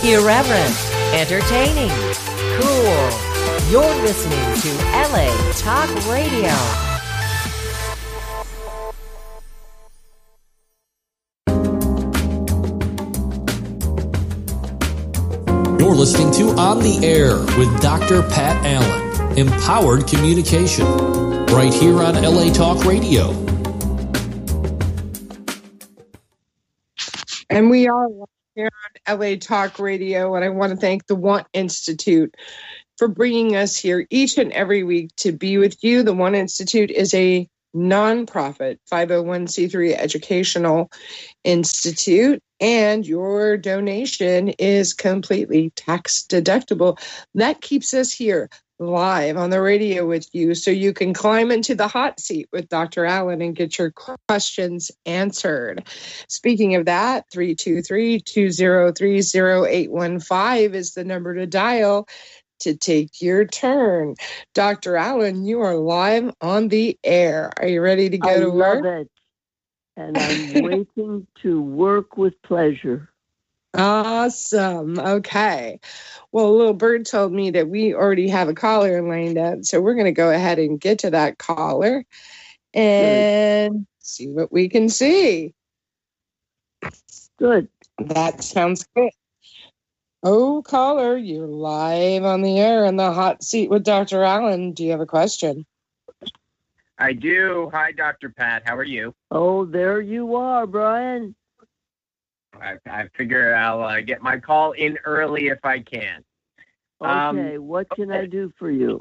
Irreverent, entertaining, cool. You're listening to LA Talk Radio. You're listening to On the Air with Dr. Pat Allen. Empowered communication. Right here on LA Talk Radio. And we are here on LA Talk Radio, and I want to thank the Want Institute for bringing us here each and every week to be with you. The Want Institute is a nonprofit 501c3 educational institute, and your donation is completely tax deductible. That keeps us here live on the radio with you, so you can climb into the hot seat with Dr. Allen and get your questions answered. Speaking of that, 323-203-0815 is the number to dial to take your turn. Dr. Allen, you are live on the air. Are you ready to go to work? I love it. And I'm waiting to work with pleasure. Awesome. Okay. Well, Little Bird told me that we already have a caller lined up, so we're going to go ahead and get to that caller and see what we can see. Good. That sounds good. Oh, caller, you're live on the air in the hot seat with Dr. Allen. Do you have a question? I do. Hi, Dr. Pat. How are you? Oh, there you are, Brian. I figure I'll get my call in early if I can. Okay, what can I do for you?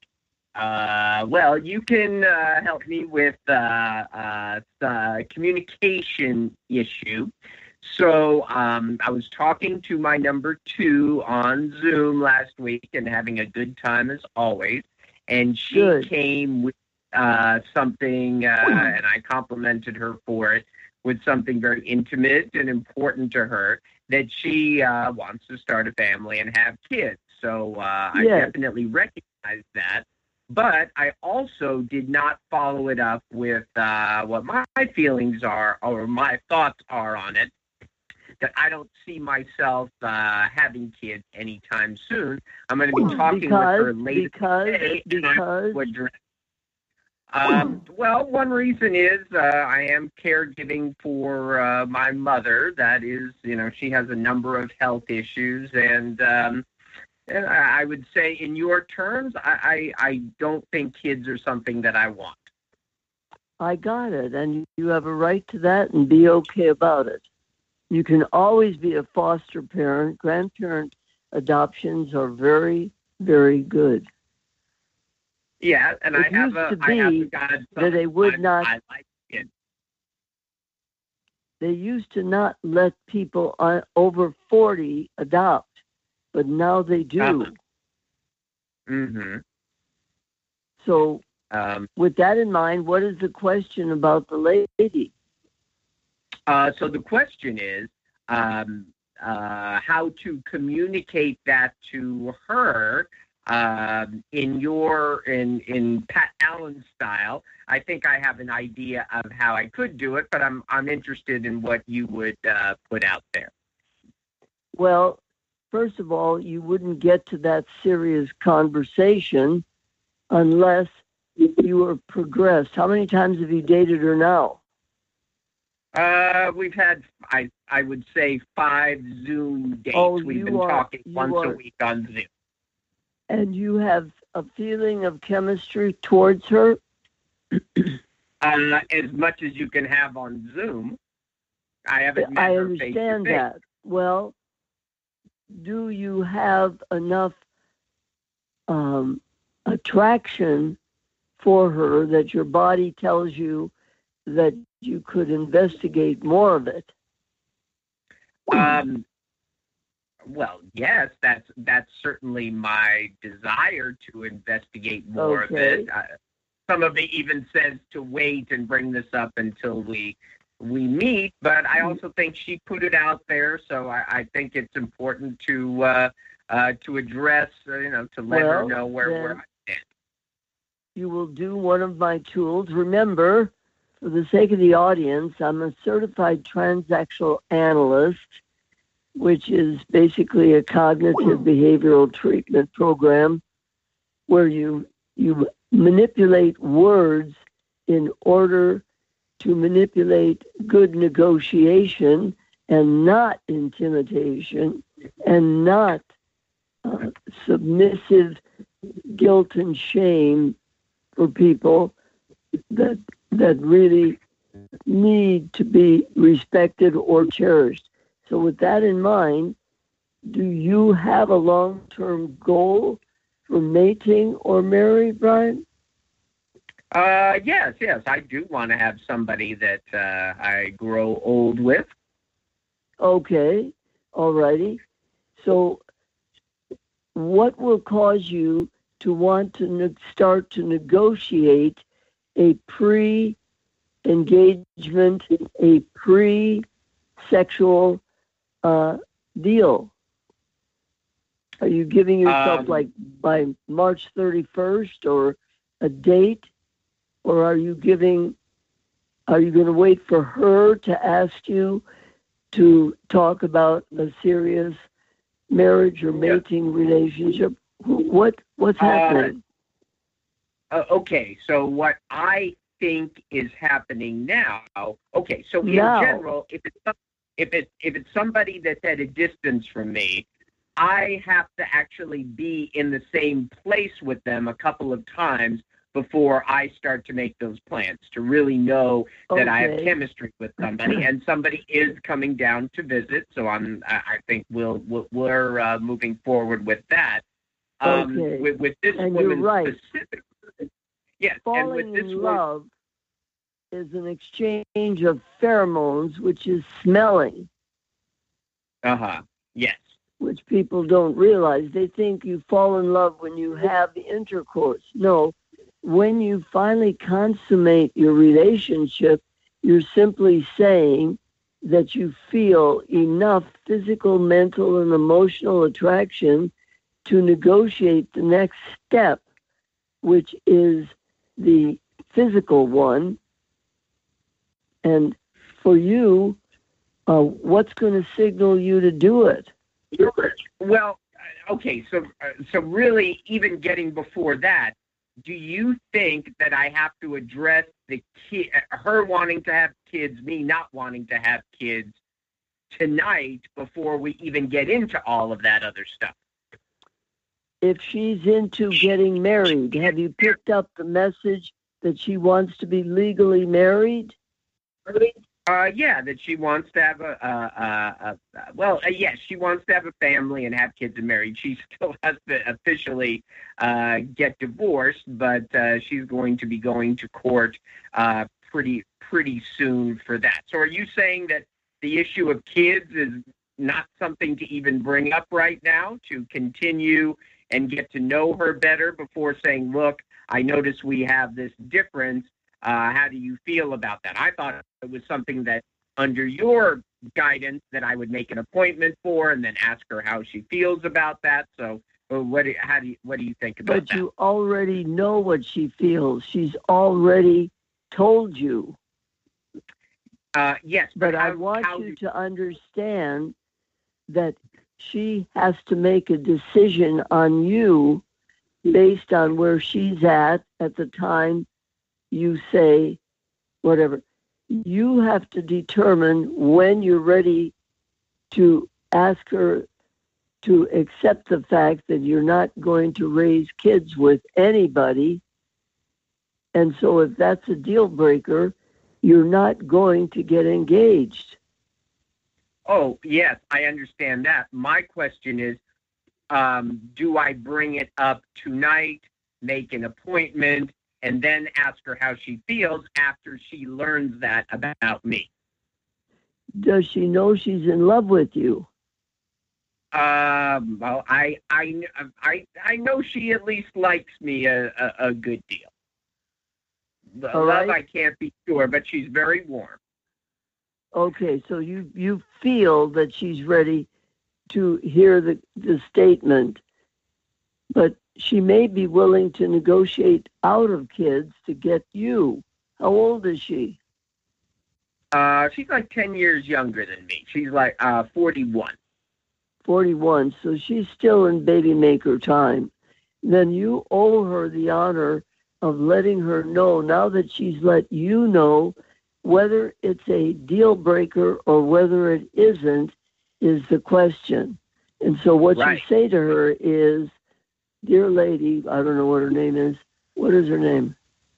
Well, you can help me with the communication issue. So I was talking to my number 2 on Zoom last week and having a good time as always. And she came with something, and I complimented her for it, with something very intimate and important to her, that she wants to start a family and have kids. So I definitely recognize that. But I also did not follow it up with what my feelings are or my thoughts are on it, that I don't see myself having kids anytime soon. I'm going to be talking with her later today. Well, one reason is I am caregiving for my mother. That is, she has a number of health issues, and I would say, in your terms, I don't think kids are something that I want. I got it, and you have a right to that and be okay about it. You can always be a foster parent. Grandparent adoptions are very, very good. Yeah, and I have a godson. That they would not. I like it. They used to not let people over 40 adopt, but now they do. Mm-hmm. So, with that in mind, what is the question about the lady? So the question is how to communicate that to her. In Pat Allen style. I think I have an idea of how I could do it, but I'm interested in what you would put out there. Well, first of all, you wouldn't get to that serious conversation unless you were progressed. How many times have you dated her now? We've had, I would say, 5 Zoom dates. We've been talking once a week on Zoom. And you have a feeling of chemistry towards her? As much as you can have on Zoom. I haven't met her face to face. I understand that. Well, do you have enough attraction for her that your body tells you that you could investigate more of it? Well, yes, that's certainly my desire to investigate more of it. Some of it even says to wait and bring this up until we meet, but I also think she put it out there, so I think it's important to address, to let her know where we're at. You will do one of my tools. Remember, for the sake of the audience, I'm a certified transactional analyst. which is basically a cognitive behavioral treatment program where you manipulate words in order to manipulate good negotiation and not intimidation and not submissive guilt and shame for people that really need to be respected or cherished. So with that in mind, do you have a long-term goal for mating or marry, Brian? Yes, I do want to have somebody that I grow old with. Okay, all righty. So what will cause you to want to start to negotiate a pre-engagement, a pre-sexual deal? Are you giving yourself like by March 31st or a date? Or are you going to wait for her to ask you to talk about a serious marriage or mating relationship? What's happening? Okay, so what I think is happening now. Okay, so in general, if it's somebody that's at a distance from me, I have to actually be in the same place with them a couple of times before I start to make those plans, to really know that I have chemistry with somebody, and somebody is coming down to visit. So I think we're moving forward with that. With this and woman specifically, yes, falling and with this in love is an exchange of pheromones, which is smelling. Yes. Which people don't realize. They think you fall in love when you have the intercourse. No. When you finally consummate your relationship, you're simply saying that you feel enough physical, mental, and emotional attraction to negotiate the next step, which is the physical one. And for you, what's going to signal you to do it? Well, okay, so really, even getting before that, do you think that I have to address her wanting to have kids, me not wanting to have kids tonight before we even get into all of that other stuff? If she's into getting married, have you picked up the message that she wants to be legally married? Yeah, that she wants to have yes, she wants to have a family and have kids and married. She still has to officially get divorced, but she's going to be going to court pretty soon for that. So are you saying that the issue of kids is not something to even bring up right now, to continue and get to know her better before saying, look, I notice we have this difference. How do you feel about that? I thought it was something that, under your guidance, that I would make an appointment for and then ask her how she feels about that. So, what do you think about that? But you already know what she feels. She's already told you. Yes, but I want you to understand that she has to make a decision on you based on where she's at the time you say whatever. You have to determine when you're ready to ask her to accept the fact that you're not going to raise kids with anybody. And so if that's a deal breaker, you're not going to get engaged. Oh, yes, I understand that. My question is, do I bring it up tonight, make an appointment, and then ask her how she feels after she learns that about me? Does she know she's in love with you? Well, I know she at least likes me a good deal. Love, I can't be sure, but she's very warm. Okay, so you feel that she's ready to hear the statement, but she may be willing to negotiate out of kids to get you. How old is she? She's like 10 years younger than me. She's like 41. 41, so she's still in baby maker time. Then you owe her the honor of letting her know, now that she's let you know, whether it's a deal breaker or whether it isn't is the question. And so what you say to her is, dear lady, I don't know what her name is. What is her name?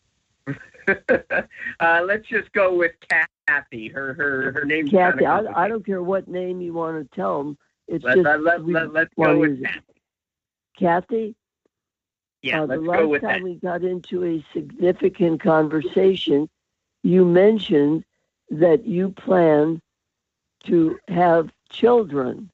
Let's just go with Kathy. Her name's Kathy. I don't care what name you want to tell them. It's let's go with Kathy. Kathy? Yeah, let's go with that. The last time we got into a significant conversation, you mentioned that you plan to have children.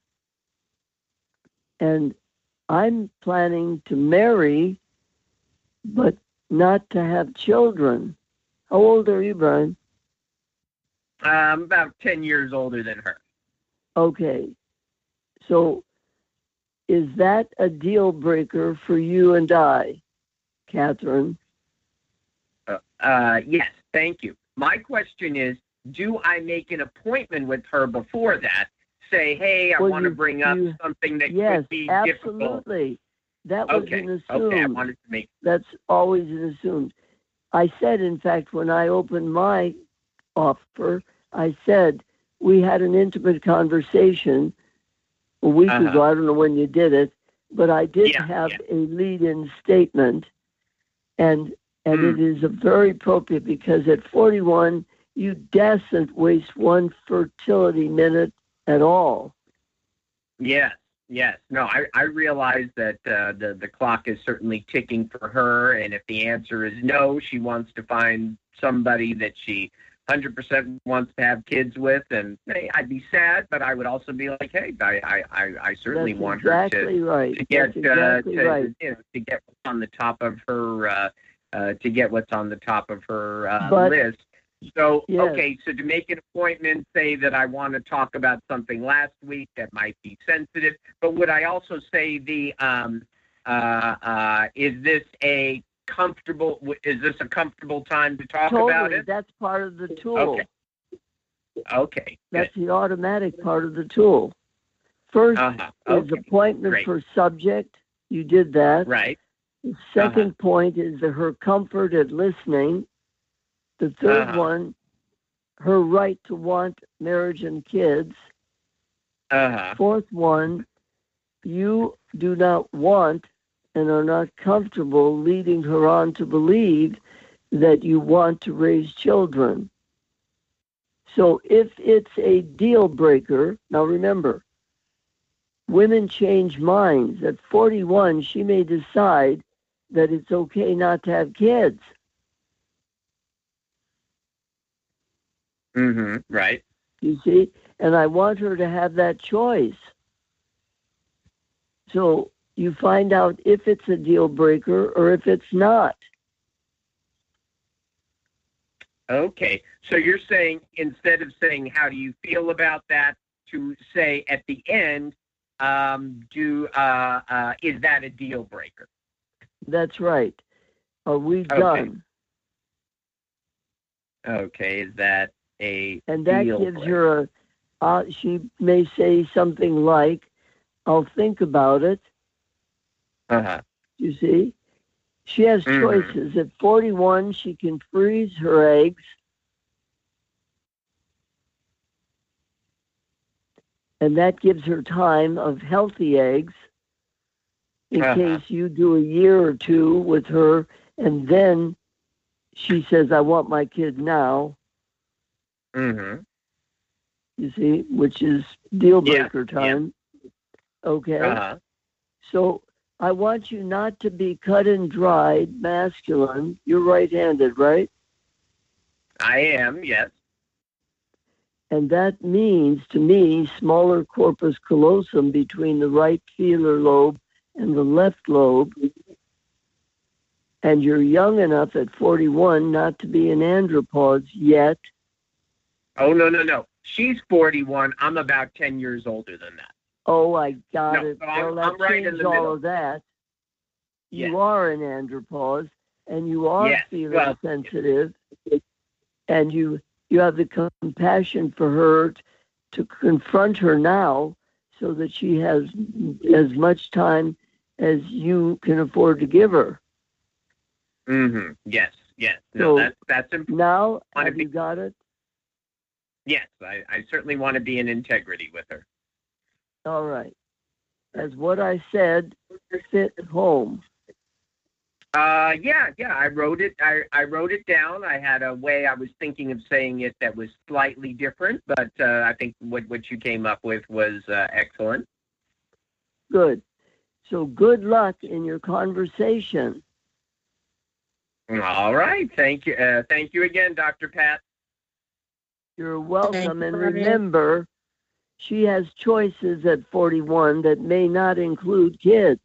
And I'm planning to marry, but not to have children. How old are you, Brian? I'm about 10 years older than her. Okay. So is that a deal breaker for you and I, Catherine? Yes, thank you. My question is, do I make an appointment with her before that? Say, hey, I want to bring up something that could be difficult. Yes, absolutely. That was an assumed. Okay, I wanted to make... That's always an assumed. I said, in fact, when I opened my offer, I said, we had an intimate conversation a week ago. I don't know when you did it, but I did have a lead-in statement, and it is very appropriate because at 41, you dasn't waste one fertility minute at all. Yes. No, I realize that the clock is certainly ticking for her, and if the answer is no, she wants to find somebody that she 100% wants to have kids with, and hey, I'd be sad, but I would also be like, hey, I certainly want her to get to get what's on the top of her list. So, okay, so to make an appointment, say that I want to talk about something last week that might be sensitive, but would I also say is this a comfortable time to talk about it? That's part of the tool. Okay. That's the automatic part of the tool. First is appointment for subject. You did that. Right. The second point is her comfort at listening. The third one, her right to want marriage and kids. Fourth one, you do not want and are not comfortable leading her on to believe that you want to raise children. So if it's a deal breaker, now remember, women change minds. At 41, she may decide that it's okay not to have kids. Right. You see? And I want her to have that choice. So you find out if it's a deal breaker or if it's not. Okay. So you're saying, instead of saying, how do you feel about that, to say at the end, is that a deal breaker? That's right. Are we done? Okay. Is that a and that deal gives breaker? Her she may say something like, I'll think about it. You see? She has choices. At 41, she can freeze her eggs. And that gives her time of healthy eggs in case you do a year or two with her, and then she says, I want my kid now. You see, which is deal breaker time. Okay. So I want you not to be cut and dried masculine. You're right-handed, right? I am, yes. And that means, to me, smaller corpus callosum between the right feeler lobe and the left lobe. And you're young enough at 41 not to be an andropause yet. Oh, no. She's 41. I'm about 10 years older than that. Oh, I got it. So well, I'm right in the all middle. Of that. Yes. You are an andropause, and you are feeling sensitive, and you have the compassion for her to confront her now, so that she has as much time as you can afford to give her. Mm-hmm. Yes. No, So that's important. now, have you got it? Yes, I certainly want to be in integrity with her. All right. As what I said, fit home. Yeah. I wrote it. I wrote it down. I had a way I was thinking of saying it that was slightly different, but I think what you came up with was excellent. Good. So good luck in your conversation. All right. Thank you. Thank you again, Dr. Pat. You're welcome. And Brian. remember, she has choices at 41 that may not include kids.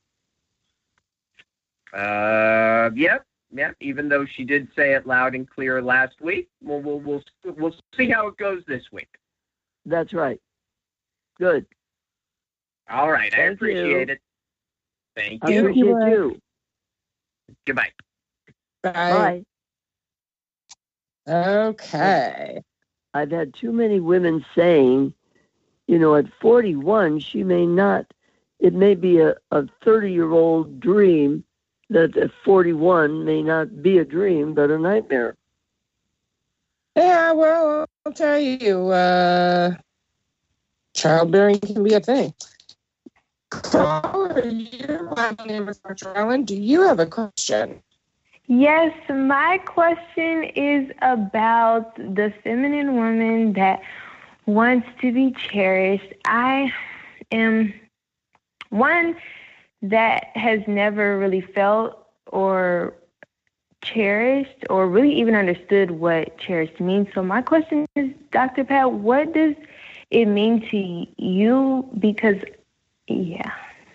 Yep. Even though she did say it loud and clear last week, we'll see how it goes this week. That's right. Good. All right. I Thank appreciate you. it. Thank I you. appreciate you. Goodbye. Bye. Bye. Okay. I've had too many women saying, at 41, she may not, it may be a 30-year-old dream that at 41 may not be a dream, but a nightmare. Yeah, well, I'll tell you, childbearing can be a thing. Caller, my name is Dr. Allen. Do you have a question? Yes, my question is about the feminine woman that wants to be cherished. I am one that has never really felt or cherished or really even understood what cherished means. So my question is, Dr. Pat, what does it mean to you? Because, yeah.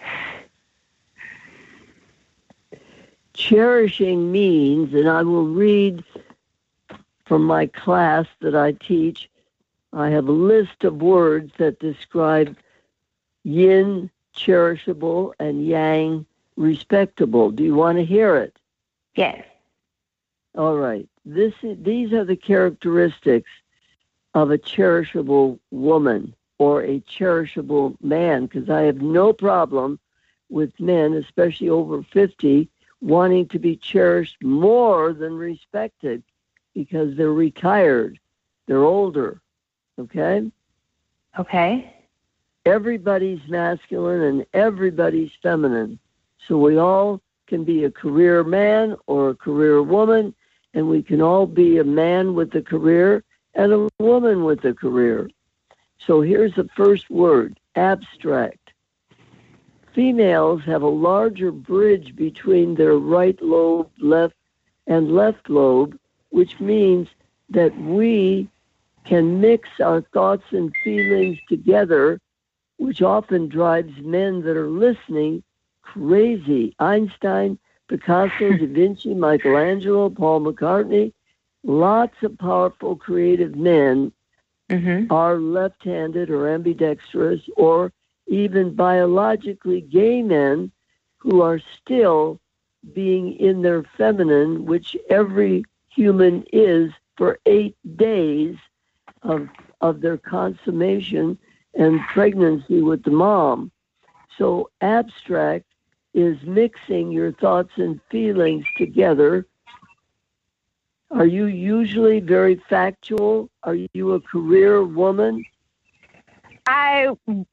Cherishing means, and I will read from my class that I teach, I have a list of words that describe yin, cherishable, and yang, respectable. Do you want to hear it? Yes. All right. These are the characteristics of a cherishable woman or a cherishable man, because I have no problem with men, especially over 50, wanting to be cherished more than respected because they're retired, they're older, okay? Okay. Everybody's masculine and everybody's feminine. So we all can be a career man or a career woman, and we can all be a man with a career and a woman with a career. So here's the first word, abstract. Females have a larger bridge between their right lobe, left lobe, which means that we can mix our thoughts and feelings together, which often drives men that are listening crazy. Einstein, Picasso, Da Vinci, Michelangelo, Paul McCartney, lots of powerful creative men are left-handed or ambidextrous or even biologically gay men who are still being in their feminine, which every human is for 8 days of their consummation and pregnancy with the mom. So abstract is mixing your thoughts and feelings together. Are you usually very factual? Are you a career woman? I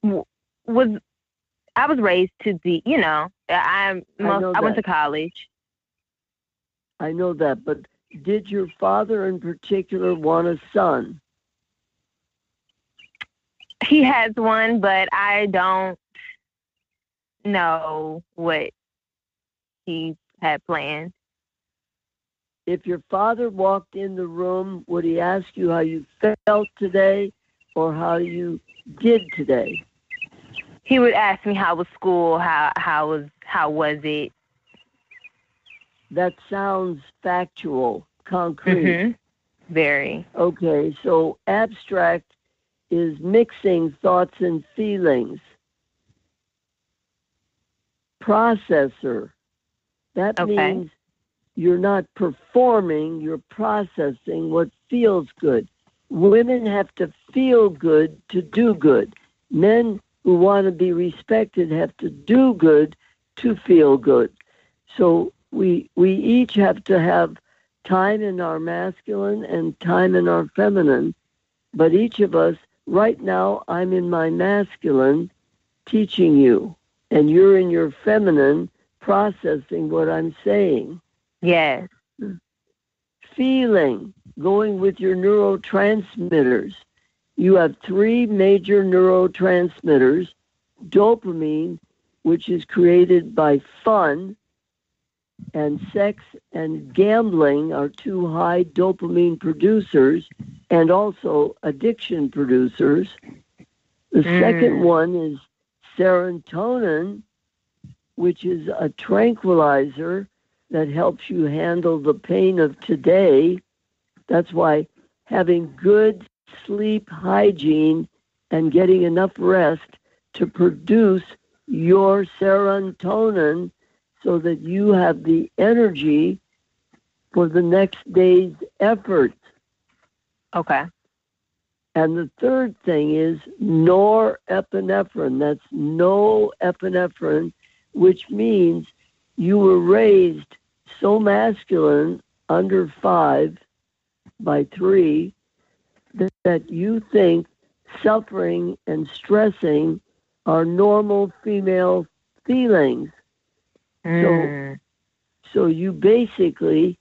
was raised to be, I went to college. I know that, but did your father in particular want a son? He has one, but I don't know what he had planned. If your father walked in the room, would he ask you how you felt today or how you did today? He would ask me how was school, how was it? That sounds factual, concrete. Mm-hmm. Very. Okay, so abstract is mixing thoughts and feelings. Processor. That means you're not performing, you're processing what feels good. Women have to feel good to do good. Men who want to be respected have to do good to feel good. So we each have to have time in our masculine and time in our feminine. But each of us, right now, I'm in my masculine teaching you, and you're in your feminine processing what I'm saying. Yes. Feeling, going with your neurotransmitters. You have 3 major neurotransmitters. Dopamine, which is created by fun, and sex and gambling are 2 high dopamine producers and also addiction producers. The second one is serotonin, which is a tranquilizer that helps you handle the pain of today. That's why having good sleep hygiene and getting enough rest to produce your serotonin so that you have the energy for the next day's effort. Okay. And the third thing is norepinephrine. That's norepinephrine, which means you were raised so masculine under 5 by 3 that you think suffering and stressing are normal female feelings. So you basically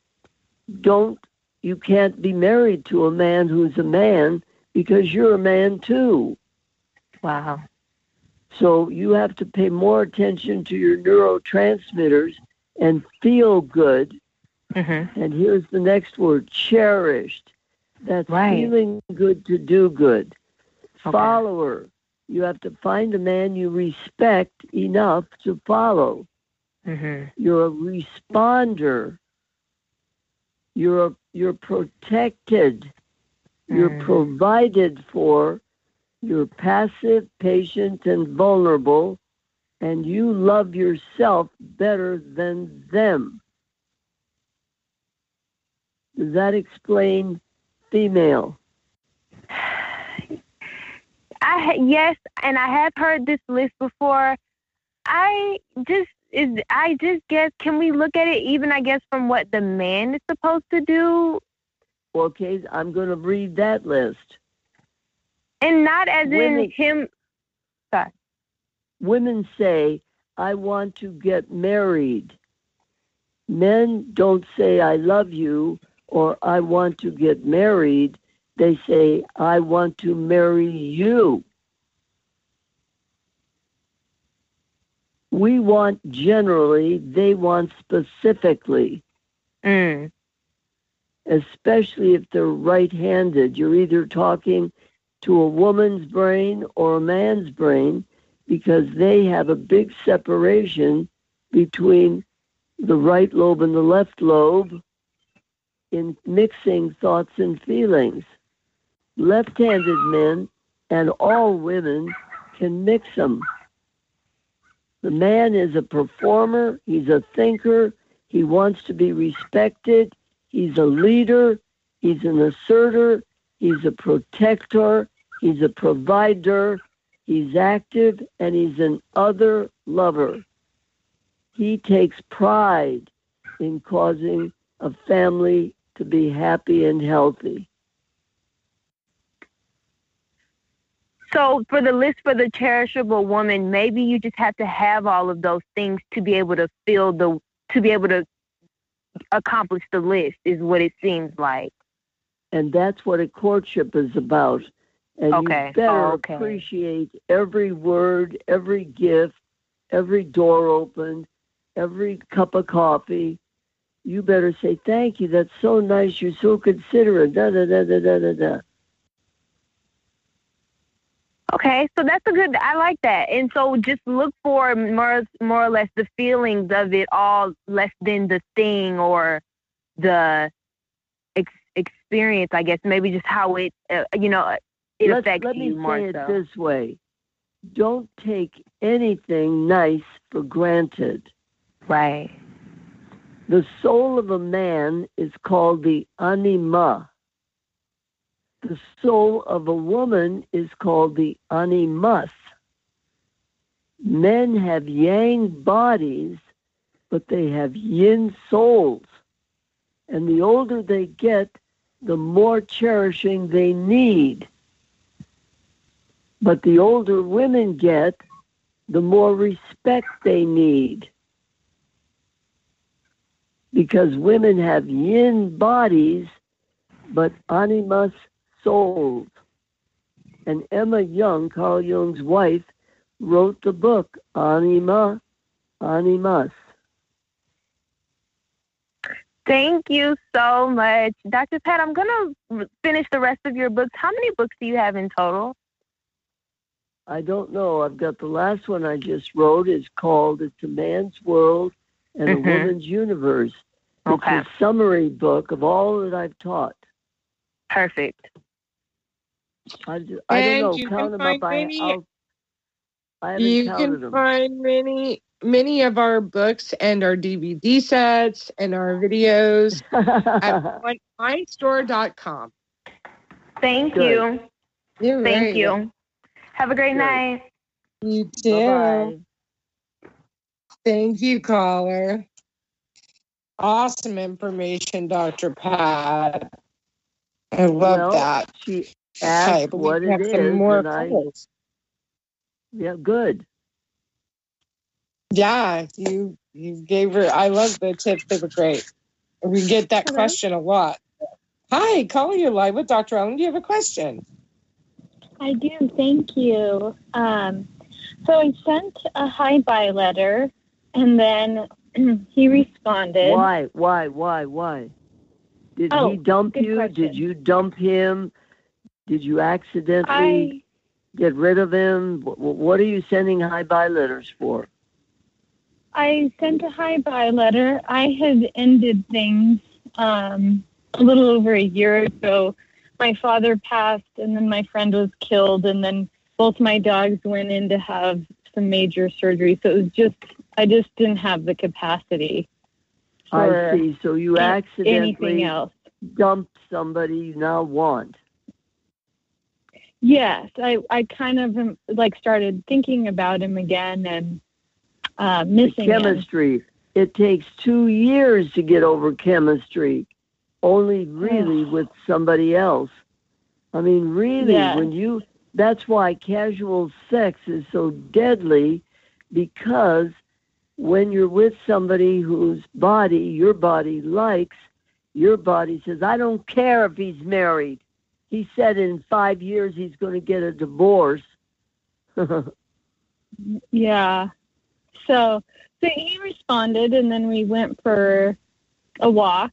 you can't be married to a man who's a man because you're a man too. Wow. So you have to pay more attention to your neurotransmitters and feel good. And here's the next word, cherished. That's feeling good to do good. Okay. Follower. You have to find a man you respect enough to follow. You're a responder. You're protected. You're provided for. You're passive, patient, and vulnerable. And you love yourself better than them. Does that explain female? Yes, and I have heard this list before. I just guess, can we look at it even, I guess, from what the man is supposed to do? Okay, I'm going to read that list. And not as in him. Sorry. Women say, I want to get married. Men don't say, I love you, or I want to get married. They say, I want to marry you. We want generally, they want specifically. Especially if they're right-handed. You're either talking to a woman's brain or a man's brain because they have a big separation between the right lobe and the left lobe in mixing thoughts and feelings. Left-handed men and all women can mix them. The man is a performer, he's a thinker, he wants to be respected, he's a leader, he's an asserter, he's a protector, he's a provider, he's active, and he's an other lover. He takes pride in causing a family to be happy and healthy. So for the list for the cherishable woman, maybe you just have to have all of those things to be able to to be able to accomplish the list, is what it seems like. And that's what a courtship is about. And you better appreciate every word, every gift, every door opened, every cup of coffee. You better say, thank you, that's so nice, you're so considerate, da-da-da-da-da-da-da. Okay, so that's I like that. And so just look for more or less the feelings of it all, less than the thing or the experience, I guess. Maybe just how it, it affects you more so. Let me say it this way. Don't take anything nice for granted. Right. The soul of a man is called the anima. The soul of a woman is called the animus. men have yang bodies, but they have yin souls. And the older they get, the more cherishing they need. But the older women get, the more respect they need. Because women have yin bodies, but animus souls. And Emma Young, Carl Jung's wife, wrote the book, Anima, Animus. Thank you so much. Dr. Pat, I'm going to finish the rest of your books. How many books do you have in total? I don't know. I've got the last one I just wrote. It's called It's a Man's World and a Woman's Universe. It's a summary book of all that I've taught. Perfect. I don't know. Count them up. I haven't counted them. You can find many of our books and our DVD sets and our videos at onlinestore.com. Thank you. Thank you. Have a great night. You too. Bye-bye. Thank you, caller. Awesome information, Dr. Pat. I love that. She asked what it is. More yeah, good. Yeah, you gave her. I love the tips. They were great. We get that question a lot. Hi, caller, you're live with Dr. Ellen. Do you have a question? I do. Thank you. So I sent a hi-bye letter, and then he responded. Why? Did he dump you? Question. Did you dump him? Did you accidentally get rid of him? What are you sending hi-bye letters for? I sent a hi-bye letter. I had ended things a little over a year ago. My father passed, and then my friend was killed, and then both my dogs went in to have some major surgery. So it was I just didn't have the capacity. I see. So you accidentally dumped somebody you now want. Yes, I kind of started thinking about him again and missing chemistry. him. It takes 2 years to get over chemistry. Only really with somebody else. I mean, really, that's why casual sex is so deadly, because when you're with somebody whose body your body likes, your body says, I don't care if he's married. He said in 5 years he's going to get a divorce. Yeah. So he responded, and then we went for a walk.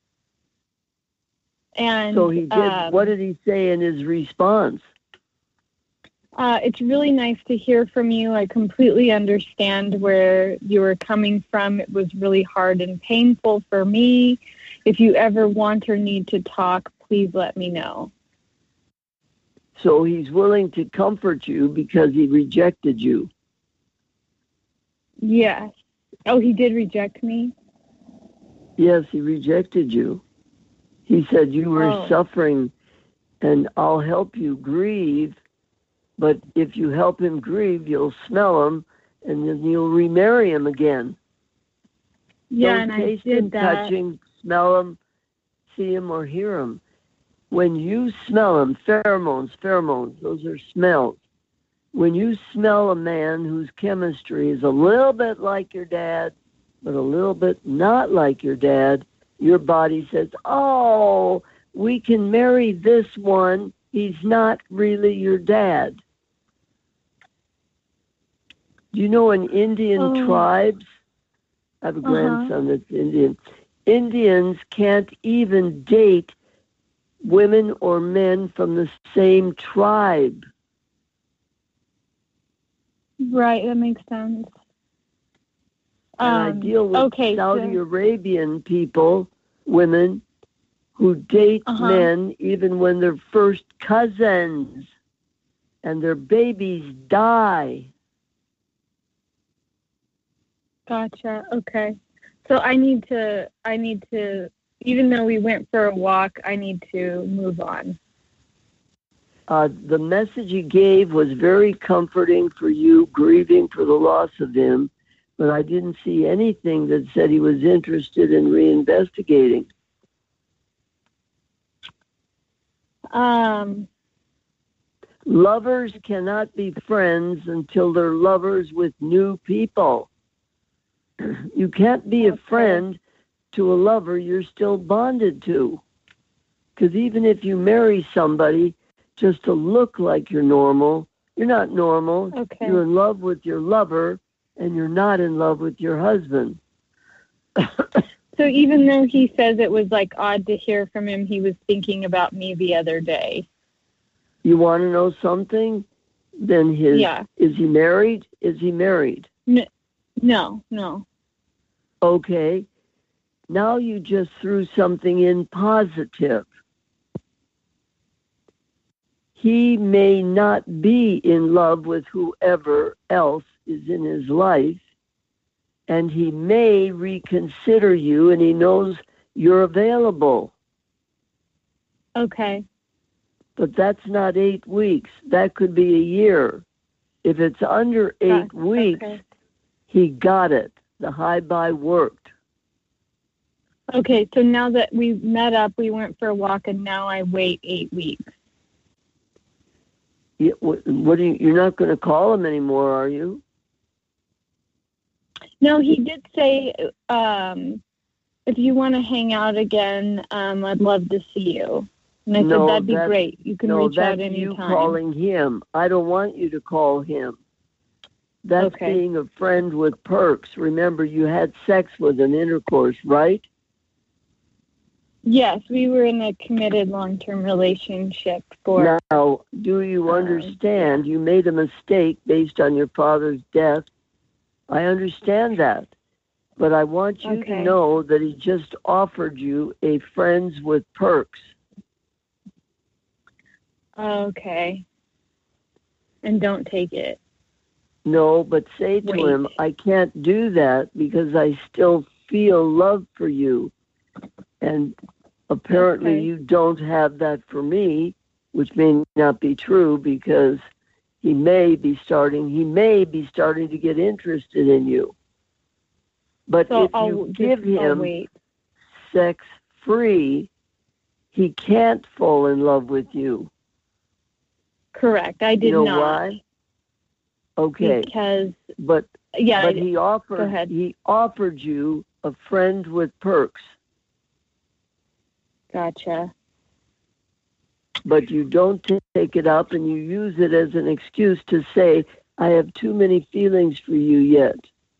And so he did. What did he say in his response? It's really nice to hear from you. I completely understand where you were coming from. It was really hard and painful for me. If you ever want or need to talk, please let me know. So he's willing to comfort you because he rejected you. Yes. Oh, he did reject me? Yes, he rejected you. He said you were suffering, and I'll help you grieve, but if you help him grieve, you'll smell him, and then you'll remarry him again. Yeah, Don't and taste I did him, that. touch him, smell him, see him, or hear him. When you smell him, pheromones, those are smells. When you smell a man whose chemistry is a little bit like your dad, but a little bit not like your dad, your body says, oh, we can marry this one. He's not really your dad. Do you know in Indian tribes, I have a grandson that's Indian, Indians can't even date women or men from the same tribe. Right, that makes sense. And I deal with Saudi Arabian people, women, who date men even when they're first cousins and their babies die. Gotcha. Okay. So I need to, even though we went for a walk, I need to move on. The message he gave was very comforting for you, grieving for the loss of him, but I didn't see anything that said he was interested in reinvestigating. Lovers cannot be friends until they're lovers with new people. You can't be a friend to a lover you're still bonded to. Because even if you marry somebody just to look like you're normal, you're not normal. Okay. You're in love with your lover, and you're not in love with your husband. So even though he says it was like odd to hear from him, he was thinking about me the other day. You want to know something? Then Yeah. Is he married? Is he married? No. Okay. Now you just threw something in positive. He may not be in love with whoever else is in his life, and he may reconsider you, and he knows you're available. Okay. But that's not 8 weeks. That could be a year. If it's under 8 weeks, okay. He got it. The high-buy worked. Okay, so now that we met up, we went for a walk, and now I wait 8 weeks. You're not going to call him anymore, are you? No, he did say, if you want to hang out again, I'd love to see you. And I said, that'd be great. You can reach out anytime. No, that's you calling him. I don't want you to call him. That's being a friend with perks. Remember, you had sex with an intercourse, right? Yes, we were in a committed long-term relationship for... Now, do you understand you made a mistake based on your father's death? I understand that. But I want you to know that he just offered you a friends with perks. Okay. And don't take it. No, but say to him, I can't do that because I still feel love for you. And apparently you don't have that for me, which may not be true because he may be starting to get interested in you. But so if you give him sex free, he can't fall in love with you. Correct. I did not. You know why? Okay. Because but he offered go ahead. He offered you a friend with perks. Gotcha. But you don't take it up and you use it as an excuse to say, I have too many feelings for you yet.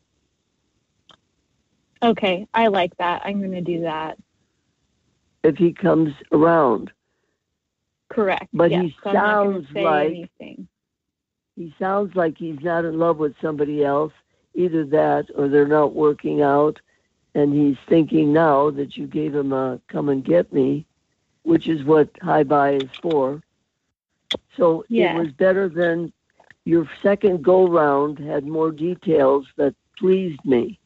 Okay, I like that. I'm going to do that. If he comes around. Correct. But yes, he so sounds like anything. He sounds like he's not in love with somebody else. Either that or they're not working out. And he's thinking now that you gave him a come and get me, which is what high buy is for. So it was better than your second go round had more details that pleased me.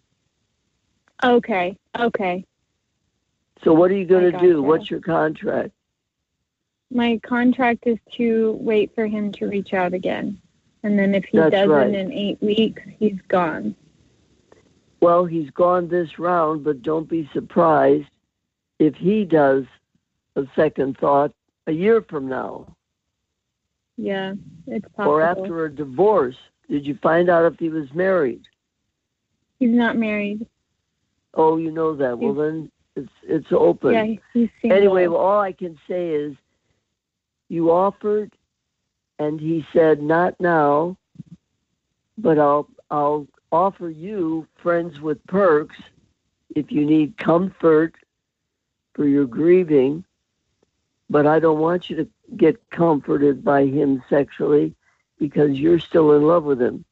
Okay. So what are you going to do? What's your contract? My contract is to wait for him to reach out again. And then if he doesn't in 8 weeks, he's gone. Well, he's gone this round, but don't be surprised if he does a second thought a year from now. Yeah, it's possible. Or after a divorce. Did you find out if he was married? He's not married. Oh, you know that. Well, then it's open. Yeah, he's single. Anyway, all I can say is you offered, and he said, not now, but I'll offer you friends with perks if you need comfort for your grieving, but I don't want you to get comforted by him sexually because you're still in love with him.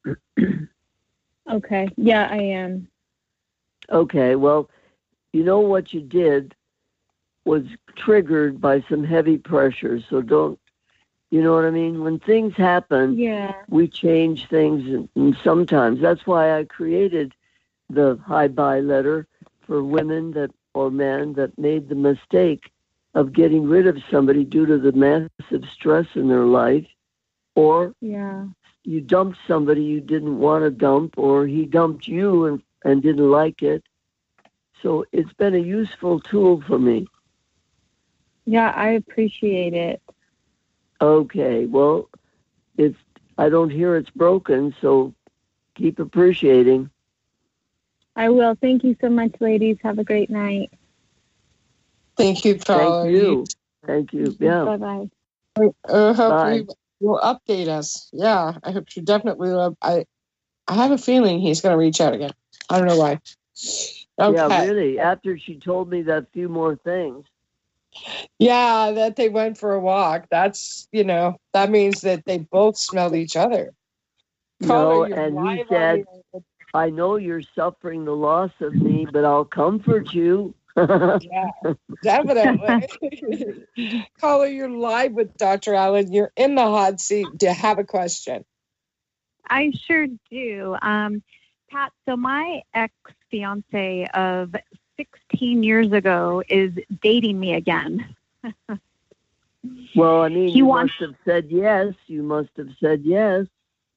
Okay. Yeah, I am. Okay, well, you know what you did was triggered by some heavy pressure, so don't, you know what I mean? When things happen, we change things, and sometimes that's why I created the high buy letter for women or men that made the mistake of getting rid of somebody due to the massive stress in their life, or you dumped somebody you didn't want to dump, or he dumped you and didn't like it. So it's been a useful tool for me. Yeah, I appreciate it. Okay, well, I don't hear it's broken, so keep appreciating. I will. Thank you so much, ladies. Have a great night. Thank you, caller. Thank you. Yeah. Bye-bye. Hope you will update us. Yeah, I hope you definitely will. I have a feeling he's going to reach out again. I don't know why. Okay. Yeah, really. After she told me that few more things. Yeah, that they went for a walk. That's, that means that they both smelled each other. No, and he said, I know you're suffering the loss of me, but I'll comfort you. Yeah, definitely. Caller, you're live with Dr. Allen. You're in the hot seat. Do you have a question? I sure do. Pat, so my ex-fiance of 16 years ago is dating me again. Well, I mean, must have said yes. You must have said yes.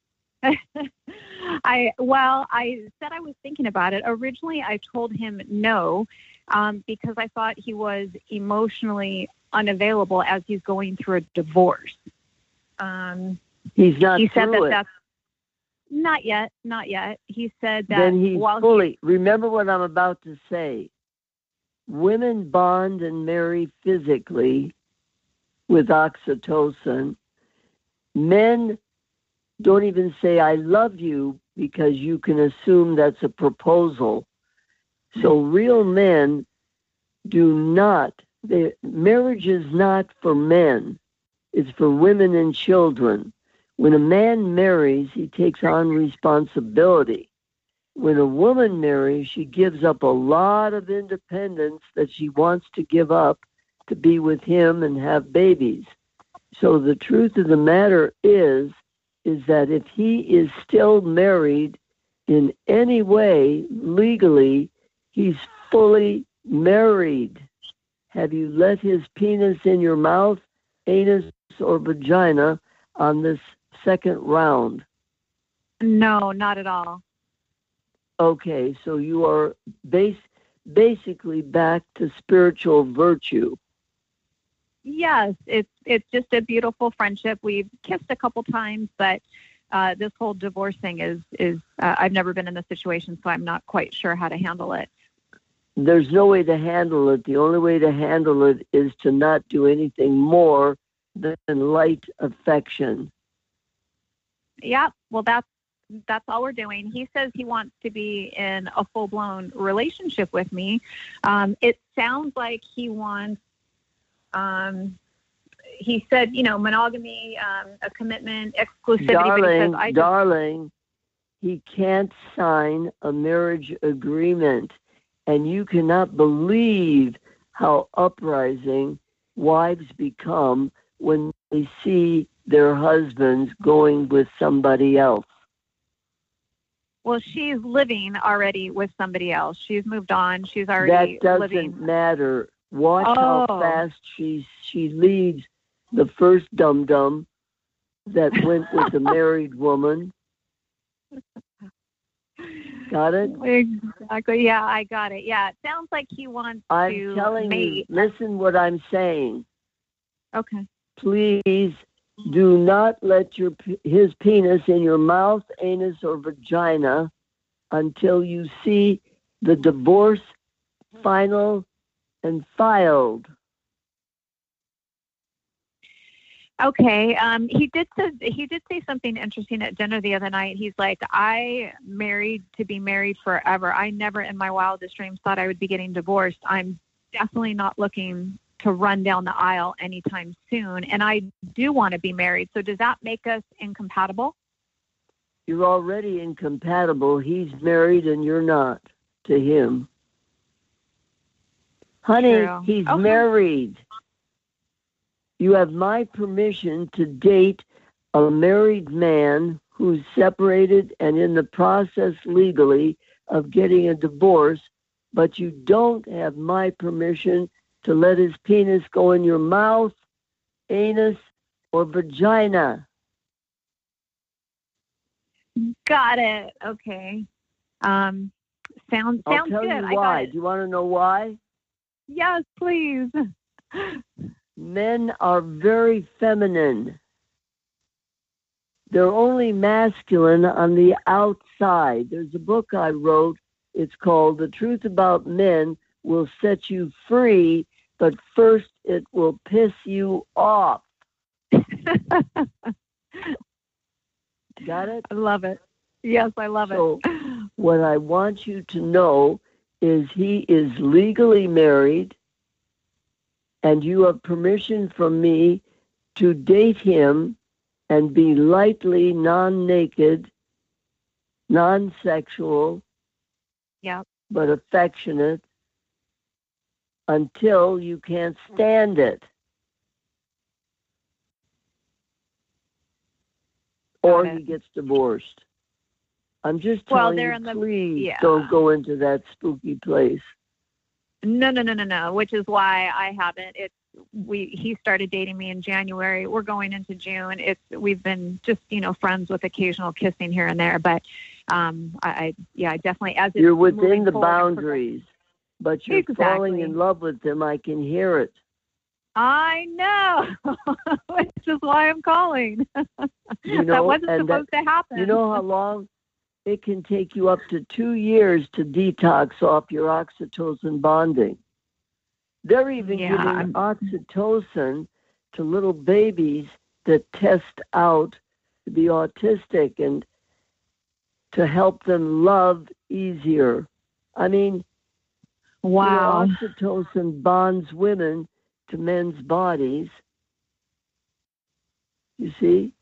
I said I was thinking about it. Originally, I told him no, because I thought he was emotionally unavailable as he's going through a divorce. He's not he said through that's not yet. He said that then he's fully. Remember what I'm about to say. Women bond and marry physically with oxytocin. Men don't even say I love you because you can assume that's a proposal. So real men do not. Marriage is not for men. It's for women and children. When a man marries, he takes on responsibility. When a woman marries, she gives up a lot of independence that she wants to give up to be with him and have babies. So the truth of the matter is that if he is still married in any way legally, he's fully married. Have you let his penis in your mouth, anus, or vagina on this second round? No, not at all. Okay, so you are basically back to spiritual virtue. Yes, it's just a beautiful friendship. We've kissed a couple times, but this whole divorce thing is I've never been in this situation, so I'm not quite sure how to handle it. There's no way to handle it. The only way to handle it is to not do anything more than light affection. Yeah, well, that's all we're doing. He says he wants to be in a full-blown relationship with me. It sounds like he wants, he said, monogamy, a commitment, exclusivity. Darling, he can't sign a marriage agreement. And you cannot believe how uprising wives become when they see their husbands going with somebody else. Well, she's living already with somebody else. She's moved on. She's already That doesn't living. matter. Watch how fast she leaves the first dum-dum that went with a married woman. Got it? Exactly. Yeah, I got it. Yeah, it sounds like he wants to I'm telling mate. you, listen what I'm saying. Okay. Please do not let his penis in your mouth, anus, or vagina until you see the divorce final and filed. Okay. He did say something interesting at dinner the other night. He's like, I married to be married forever. I never in my wildest dreams thought I would be getting divorced. I'm definitely not looking to run down the aisle anytime soon. And I do want to be married. So does that make us incompatible? You're already incompatible. He's married and you're not to him. Honey, True. He's Okay. married. You have my permission to date a married man who's separated and in the process legally of getting a divorce, but you don't have my permission to let his penis go in your mouth, anus, or vagina. Got it. Okay. Sounds I'll tell good. you why. Do you want to know why? Yes, please. Men are very feminine. They're only masculine on the outside. There's a book I wrote. It's called The Truth About Men Will Set You Free, but first it will piss you off. Got it? I love it. Yes, I love So what I want you to know is he is legally married, and you have permission from me to date him and be lightly non-naked, non-sexual, Yep. but affectionate until you can't stand it. Or he gets divorced. I'm just telling you, please don't go into that spooky place. No. Which is why I haven't. He started dating me in January. We're going into June. We've been just friends with occasional kissing here and there. But I definitely as you're within the boundaries, but you're falling in love with him. I can hear it. I know, which is why I'm calling. That wasn't supposed to happen. You know how long it can take you up to 2 years to detox off your oxytocin bonding. They're even giving oxytocin to little babies that test out to be autistic and to help them love easier. I mean, wow. Oxytocin bonds women to men's bodies. You see?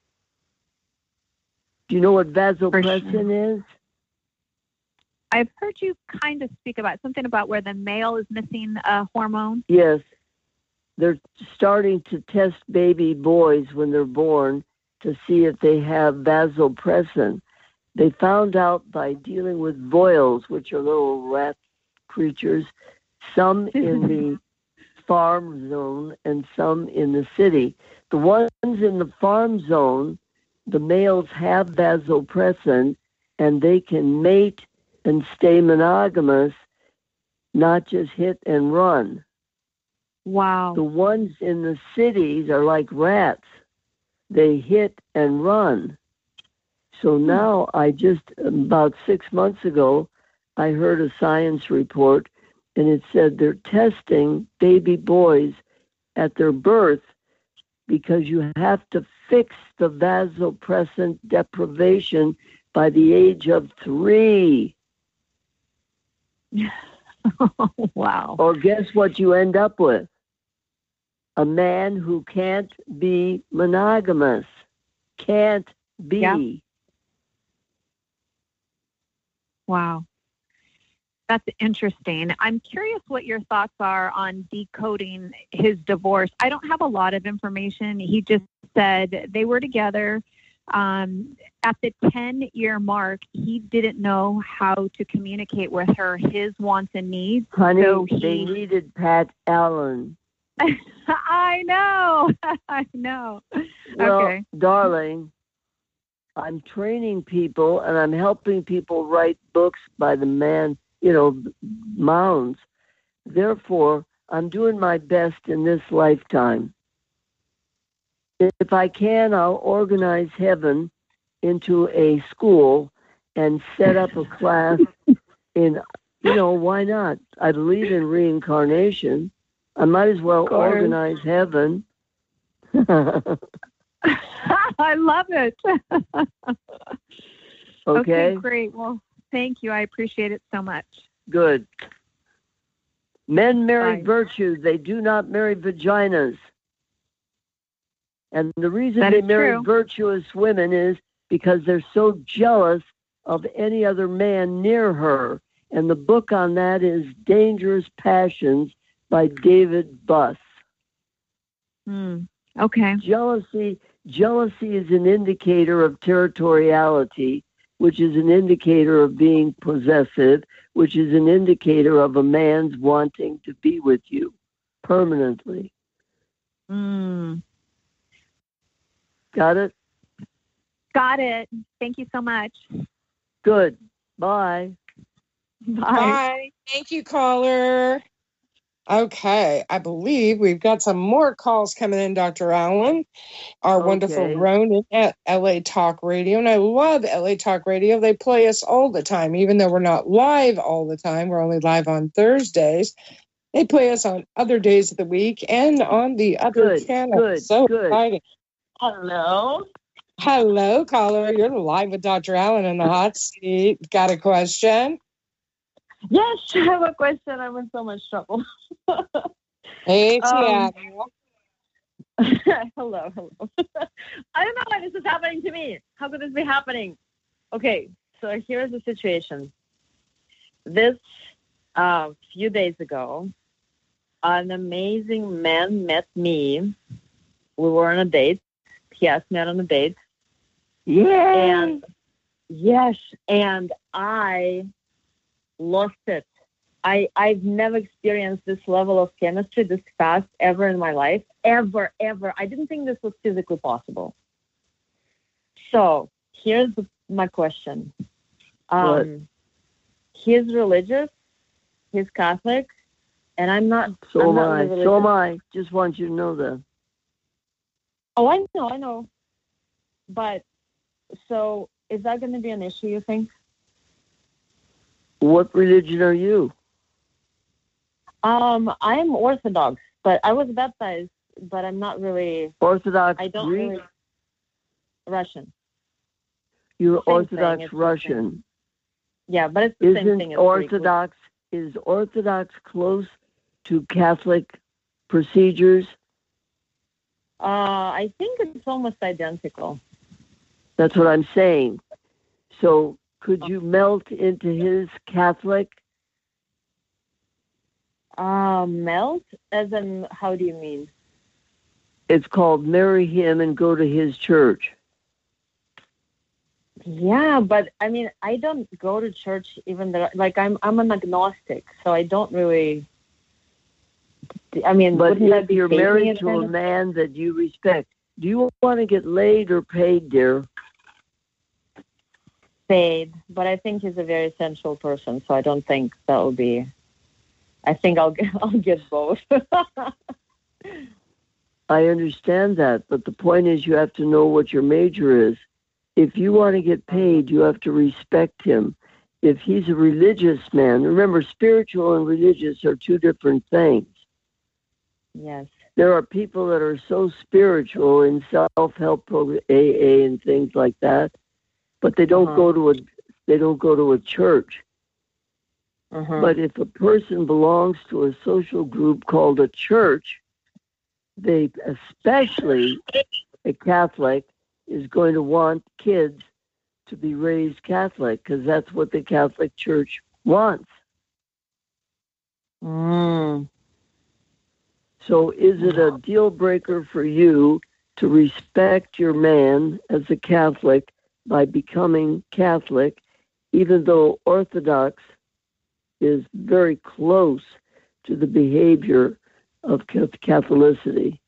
Do you know what vasopressin is? I've heard you kind of speak about something about where the male is missing a hormone. Yes. They're starting to test baby boys when they're born to see if they have vasopressin. They found out by dealing with voiles, which are little rat creatures, some in the farm zone and some in the city. The ones in the farm zone, the males have vasopressin, and they can mate and stay monogamous, not just hit and run. Wow. The ones in the cities are like rats. They hit and run. So now about 6 months ago, I heard a science report, and it said they're testing baby boys at their birth because you have to fix the vasopressin deprivation by the age of 3. Wow. Or guess what you end up with? A man who can't be monogamous. Can't be. Yeah. Wow. That's interesting. I'm curious what your thoughts are on decoding his divorce. I don't have a lot of information. He just said they were together. At the 10-year mark, he didn't know how to communicate with her his wants and needs. Honey, they needed Pat Allen. I know. I know. Well, okay. Darling, I'm training people and I'm helping people write books by the man, Mounds. Therefore, I'm doing my best in this lifetime. If I can, I'll organize heaven into a school and set up a class in, why not? I believe in reincarnation. I might as well organize heaven. I love it. Okay, great. Well, thank you. I appreciate it so much. Good. Men marry virtue. They do not marry vaginas. And the reason they marry virtuous women is because they're so jealous of any other man near her. And the book on that is Dangerous Passions by David Buss. Okay. Jealousy is an indicator of territoriality, which is an indicator of being possessive, which is an indicator of a man's wanting to be with you permanently. Mm. Got it? Got it. Thank you so much. Good. Bye. Bye. Thank you, caller. Okay, I believe we've got some more calls coming in, Dr. Allen. Our wonderful Okay. Ronan at LA Talk Radio. And I love LA Talk Radio. They play us all the time, even though we're not live all the time. We're only live on Thursdays. They play us on other days of the week and on the other channels. So exciting. Hello. Hello, caller. You're live with Dr. Allen in the hot seat. Got a question? Yes, I have a question. I'm in so much trouble. Hey, Tiana. Hello. I don't know why this is happening to me. How could this be happening? Okay, so here's the situation. This few days ago, an amazing man met me. We were on a date. He asked me out on a date. Yeah. And yes, and I lost it. I've never experienced this level of chemistry this fast ever in my life. Ever. I didn't think this was physically possible. So here's my question. He's religious, he's Catholic, and I'm not. So I'm am not I. really So am religious. I. Just want you to know that. Oh, I know. But so is that going to be an issue, you think? What religion are you? I'm Orthodox, but I was baptized, but I'm not really Orthodox I don't Greek? really Russian. You're Same Orthodox thing, it's the Russian. Yeah, but it's the same Isn't thing as Orthodox is Orthodox close to Catholic procedures? I think it's almost identical. That's what I'm saying. So could you melt into his Catholic? Melt? As in, how do you mean? It's called marry him and go to his church. Yeah, but I mean, I don't go to church even though, like, I'm an agnostic, so I don't really. I mean, But wouldn't that if be you're faking married it to kind a of? man that you respect, do you want to get laid or paid, dear? Paid, but I think he's a very sensual person, so I don't think that will be. I think I'll get both. I understand that, but the point is you have to know what your major is. If you want to get paid, you have to respect him. If he's a religious man, remember, spiritual and religious are two different things. Yes. There are people that are so spiritual in self-help program, AA and things like that, but they don't go to a church. But if a person belongs to a social group called a church, they, especially a Catholic, is going to want kids to be raised Catholic because that's what the Catholic Church wants. So is it a deal breaker for you to respect your man as a Catholic by becoming Catholic, even though Orthodox is very close to the behavior of Catholicity?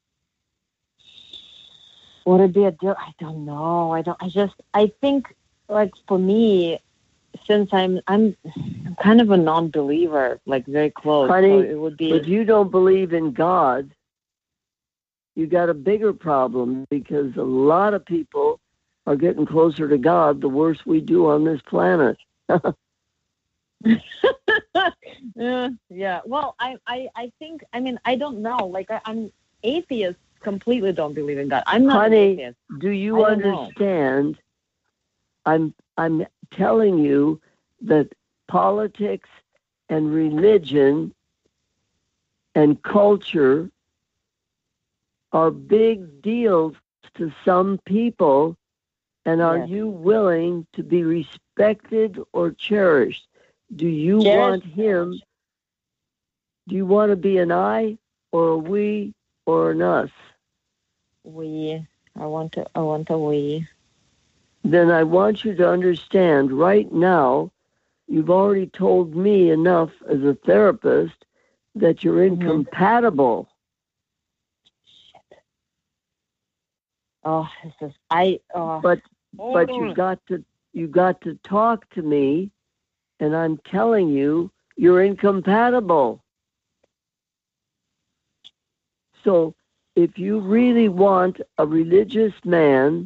Would it be a deal? I don't know. I think, like, for me, since I'm kind of a non-believer, like very close. Honey, so it would be. if you don't believe in God, you got a bigger problem because a lot of people are getting closer to God the worse we do on this planet. Yeah. Well, I think, I mean, I don't know. Like, I'm atheist, completely don't believe in God. I'm not an Honey, atheist. do you understand? I'm telling you that politics and religion and culture are big deals to some people, and are you willing to be respected or cherished? Do you want him? Do you want to be an I or a we or an us? We. I want a we. Then I want you to understand right now, you've already told me enough as a therapist that you're incompatible. Oh, this is But you got to talk to me, and I'm telling you, you're incompatible. So if you really want a religious man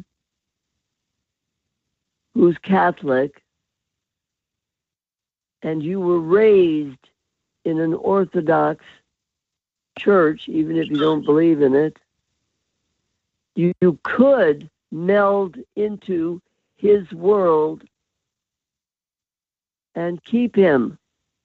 who's Catholic, and you were raised in an Orthodox church, even if you don't believe in it, you could meld into his world and keep him.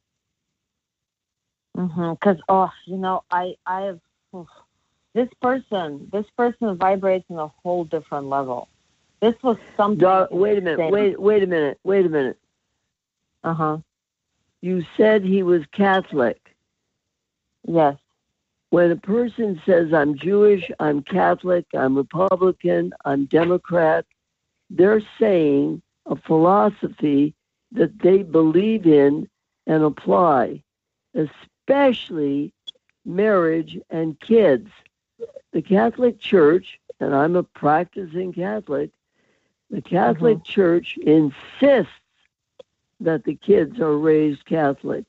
Because I have this person vibrates on a whole different level. This was something. Wait a minute. You said he was Catholic. Yes. When a person says, I'm Jewish, I'm Catholic, I'm Republican, I'm Democrat, they're saying a philosophy that they believe in and apply, especially marriage and kids. The Catholic Church, and I'm a practicing Catholic, the Catholic Church insists that the kids are raised Catholic.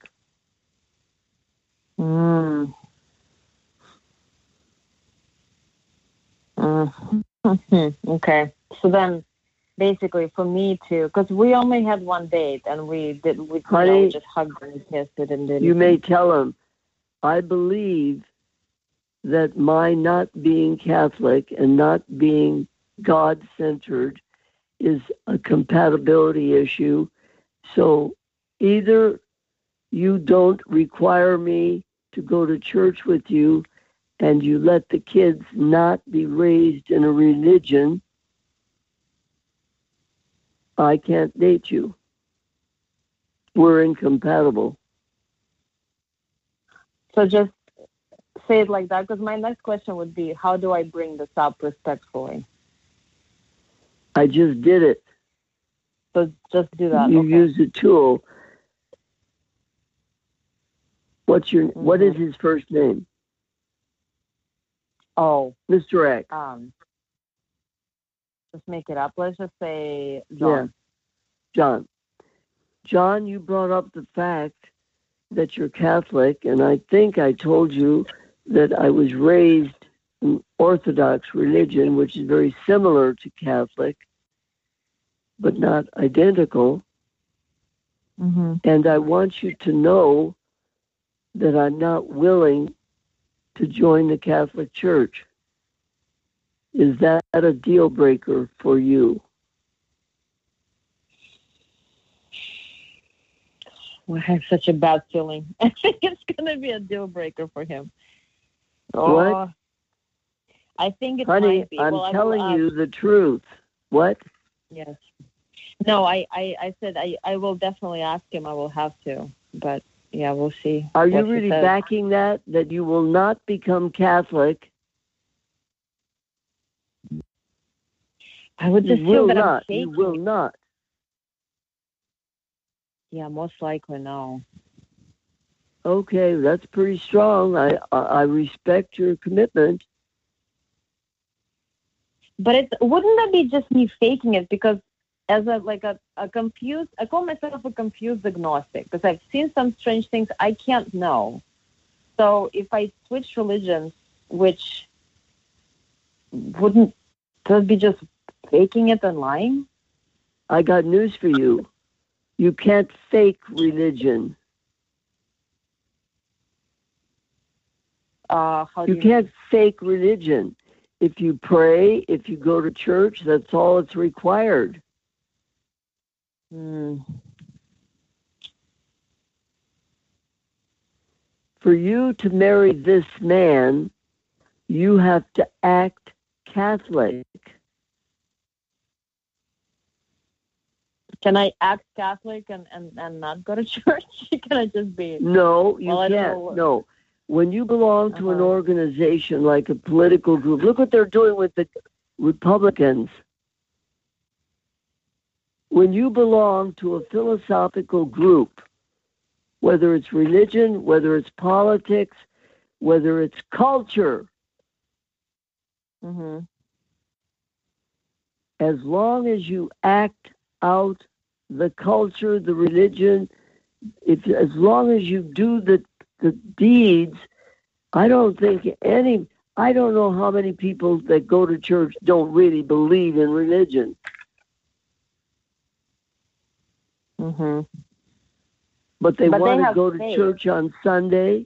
Okay. So then, basically, for me to, because we only had one date, and we just hugged and kissed it and did. You may tell him, I believe that my not being Catholic and not being God-centered is a compatibility issue. So either you don't require me to go to church with you and you let the kids not be raised in a religion, I can't date you. We're incompatible. So just say it like that, because my next question would be, how do I bring this up respectfully? I just did it. So just do that. You use a tool. What is his first name? Oh, Mr. X. Just make it up. Let's just say John. Yeah. John, you brought up the fact that you're Catholic, and I think I told you that I was raised in Orthodox religion, which is very similar to Catholic, but not identical. And I want you to know that I'm not willing to join the Catholic Church. Is that a deal breaker for you? I have such a bad feeling. I think it's going to be a deal breaker for him. What? I think it Honey, might be. I'm telling you the truth. What? Yes. No, I said I will definitely ask him. I will have to. But, yeah, we'll see. Are you really backing that you will not become Catholic? I would just feel that I'm faking. You will not. Yeah, most likely no. Okay, that's pretty strong. I respect your commitment. But wouldn't that be just me faking it? Because as a confused, I call myself a confused agnostic because I've seen some strange things I can't know. So if I switch religions, which wouldn't that be just faking it and lying? I got news for you. You can't fake religion. You can't fake religion. If you pray, if you go to church, that's all it's required. For you to marry this man, you have to act Catholic. Can I act Catholic and not go to church? Can I just be... No, you can't. No. When you belong to an organization like a political group, look what they're doing with the Republicans. When you belong to a philosophical group, whether it's religion, whether it's politics, whether it's culture. Mm-hmm. As long as you act out the culture, the religion, as long as you do the deeds, I don't know how many people that go to church don't really believe in religion. Mm-hmm. But they want to go to church on Sunday.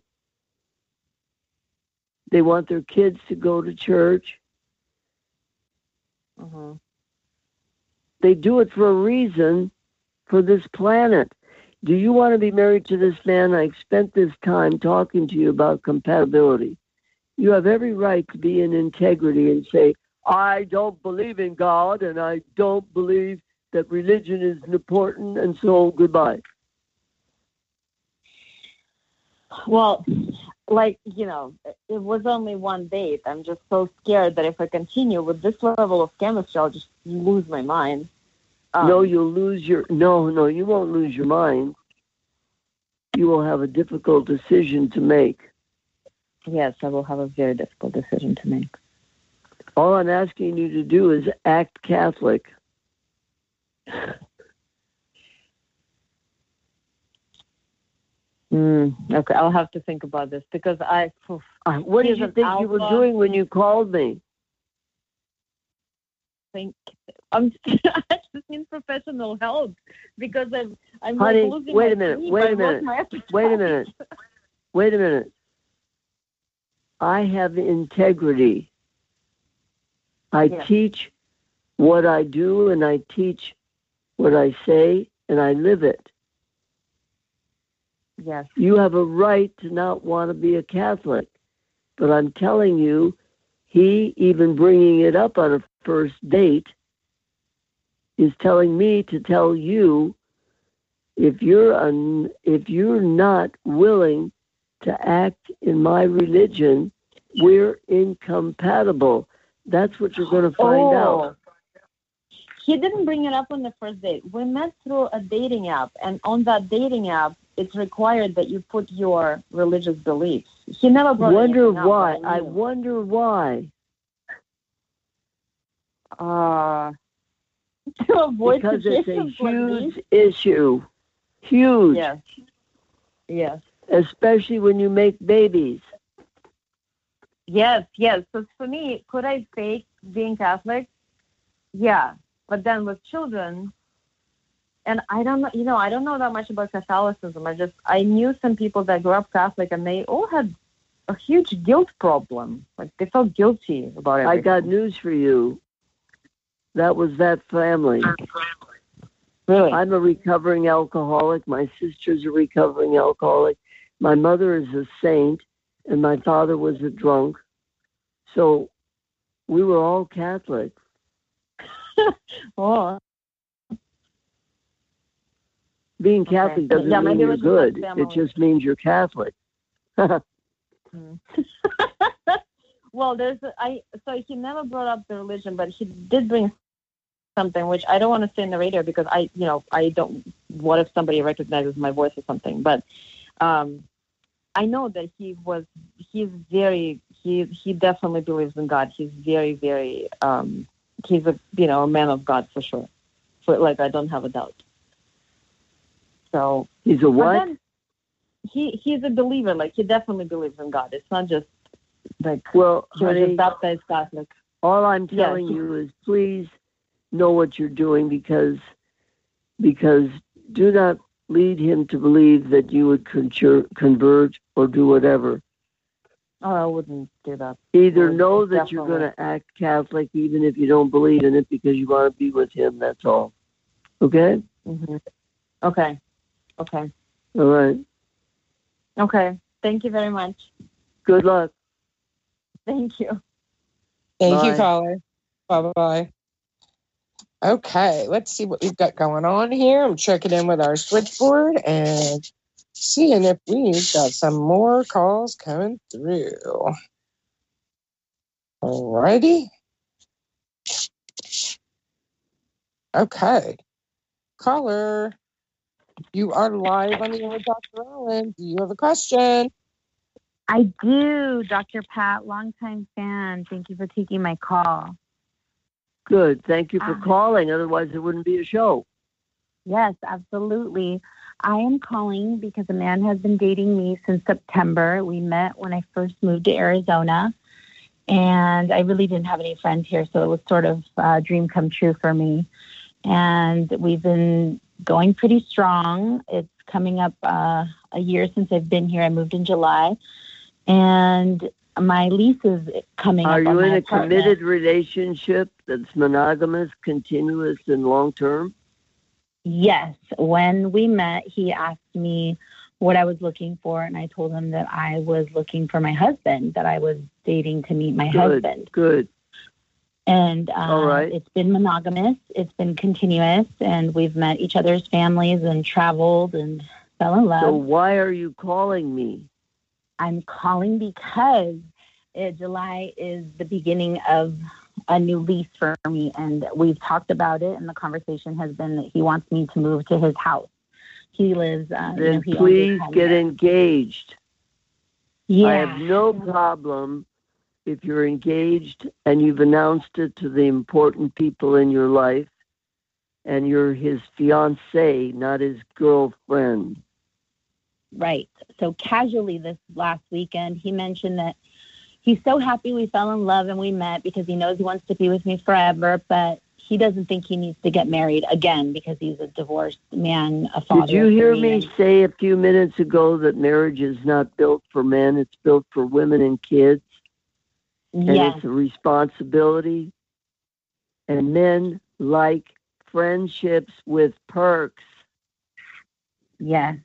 They want their kids to go to church. Mm-hmm. They do it for a reason, for this planet. Do you want to be married to this man? I spent this time talking to you about compatibility. You have every right to be in integrity and say, I don't believe in God and I don't believe that religion is important, and so goodbye. Well, like, it was only one date. I'm just so scared that if I continue with this level of chemistry, I'll just lose my mind. No, you'll lose you won't lose your mind. You will have a difficult decision to make. Yes, I will have a very difficult decision to make. All I'm asking you to do is act Catholic. Okay, I'll have to think about this because what did you think you were doing when you called me? I just need professional help because I'm Honey, like losing wait my a minute, sleep. wait a minute, wait a minute. I have integrity. I teach what I do and I teach what I say and I live it. Yes. You have a right to not want to be a Catholic, but I'm telling you, he even bringing it up on a first date is telling me to tell you, if you're not willing to act in my religion, we're incompatible. That's what you're going to find out. He didn't bring it up on the first date. We met through a dating app, and on that dating app, it's required that you put your religious beliefs. He never brought anything up. I wonder why. To avoid because it's a huge issue. Huge. Yes. Yes. Especially when you make babies. Yes. So for me, could I fake being Catholic? Yeah. But then with children, and I don't know, I don't know that much about Catholicism. I knew some people that grew up Catholic and they all had a huge guilt problem. Like they felt guilty about everything. I got news for you. That was that family. Really? I'm a recovering alcoholic. My sister's a recovering alcoholic. My mother is a saint, and my father was a drunk. So we were all Catholic. Oh. Being Catholic doesn't mean you're good. It just means you're Catholic. Well, so he never brought up the religion, but he did bring something which I don't want to say in the radio because I don't. What if somebody recognizes my voice or something? But I know that he definitely believes in God. He's very, very. He's a man of God for sure. I don't have a doubt. So he's a what? He's a believer. Like he definitely believes in God. It's not just like honey, just baptized Catholic. All I'm telling you is please know what you're doing because do not lead him to believe that you would convert or do whatever. Oh, I wouldn't do that. Either know that you're going to act Catholic even if you don't believe in it because you want to be with him. That's all. Okay? Mm-hmm. Okay. All right. Okay. Thank you very much. Good luck. Thank you. Thank you, caller. Bye-bye. Okay, let's see what we've got going on here. I'm checking in with our switchboard and seeing if we've got some more calls coming through. Alrighty. Okay. Caller. You are live on the air with Dr. Allen. Do you have a question? I do, Dr. Pat, longtime fan. Thank you for taking my call. Good. Thank you for calling. Otherwise, it wouldn't be a show. Yes, absolutely. I am calling because a man has been dating me since September. We met when I first moved to Arizona, and I really didn't have any friends here, so it was sort of a dream come true for me. And we've been going pretty strong. It's coming up a year since I've been here. I moved in July, and my lease is coming up. Are you in a apartment. committed relationship that's monogamous, continuous, and long-term? Yes. When we met, he asked me what I was looking for, and I told him that I was looking for my husband, that I was dating to meet my husband. Good. And all right. It's been monogamous. It's been continuous, and we've met each other's families and traveled and fell in love. So why are you calling me? I'm calling because July is the beginning of a new lease for me, and we've talked about it, and the conversation has been that he wants me to move to his house. He lives. Then please get engaged. Yeah. I have no problem if you're engaged and you've announced it to the important people in your life, and you're his fiancée, not his girlfriend. Right. So casually this last weekend, he mentioned that he's so happy we fell in love and we met because he knows he wants to be with me forever, but he doesn't think he needs to get married again because he's a divorced man, a father. Did you hear me say a few minutes ago that marriage is not built for men, it's built for women and kids? And Yes. it's a responsibility. And men like friendships with perks. Yes.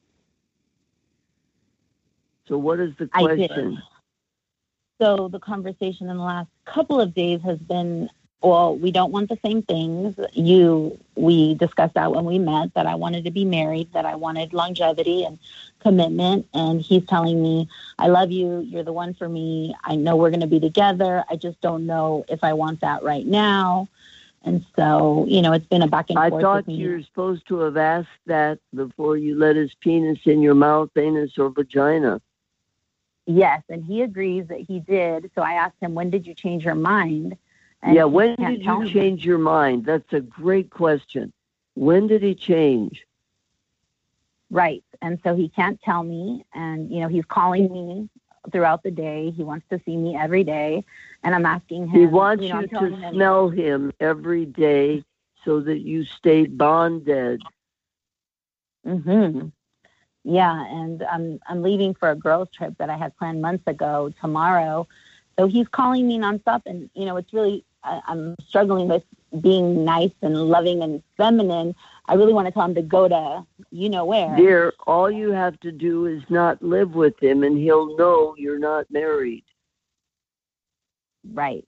So what is the I question? did. So the conversation in the last couple of days has been, well, we don't want the same things. We discussed that when we met, that I wanted to be married, that I wanted longevity and commitment. And he's telling me, I love you. You're the one for me. I know we're going to be together. I just don't know if I want that right now. And so, it's been a back and forth. I thought with me. you were supposed to have asked that before you let his penis in your mouth, anus, or vagina. Yes, and he agrees that he did. So I asked him, when did you change your mind? And yeah, he when can't did tell you me. change your mind? That's a great question. When did he change? Right. And so he can't tell me. And, he's calling me throughout the day. He wants to see me every day. And I'm asking him. He wants I'm you telling to him, smell him every day so that you stay bonded. Mm-hmm. Yeah, and I'm leaving for a girls' trip that I had planned months ago tomorrow. So he's calling me nonstop, and it's really I'm struggling with being nice and loving and feminine. I really want to tell him to go to where. Dear, all you have to do is not live with him, and he'll know you're not married. Right.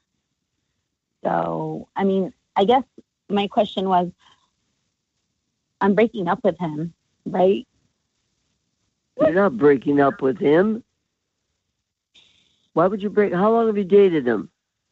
So, I guess my question was, I'm breaking up with him, right? You're not breaking up with him. Why would you break? How long have you dated him?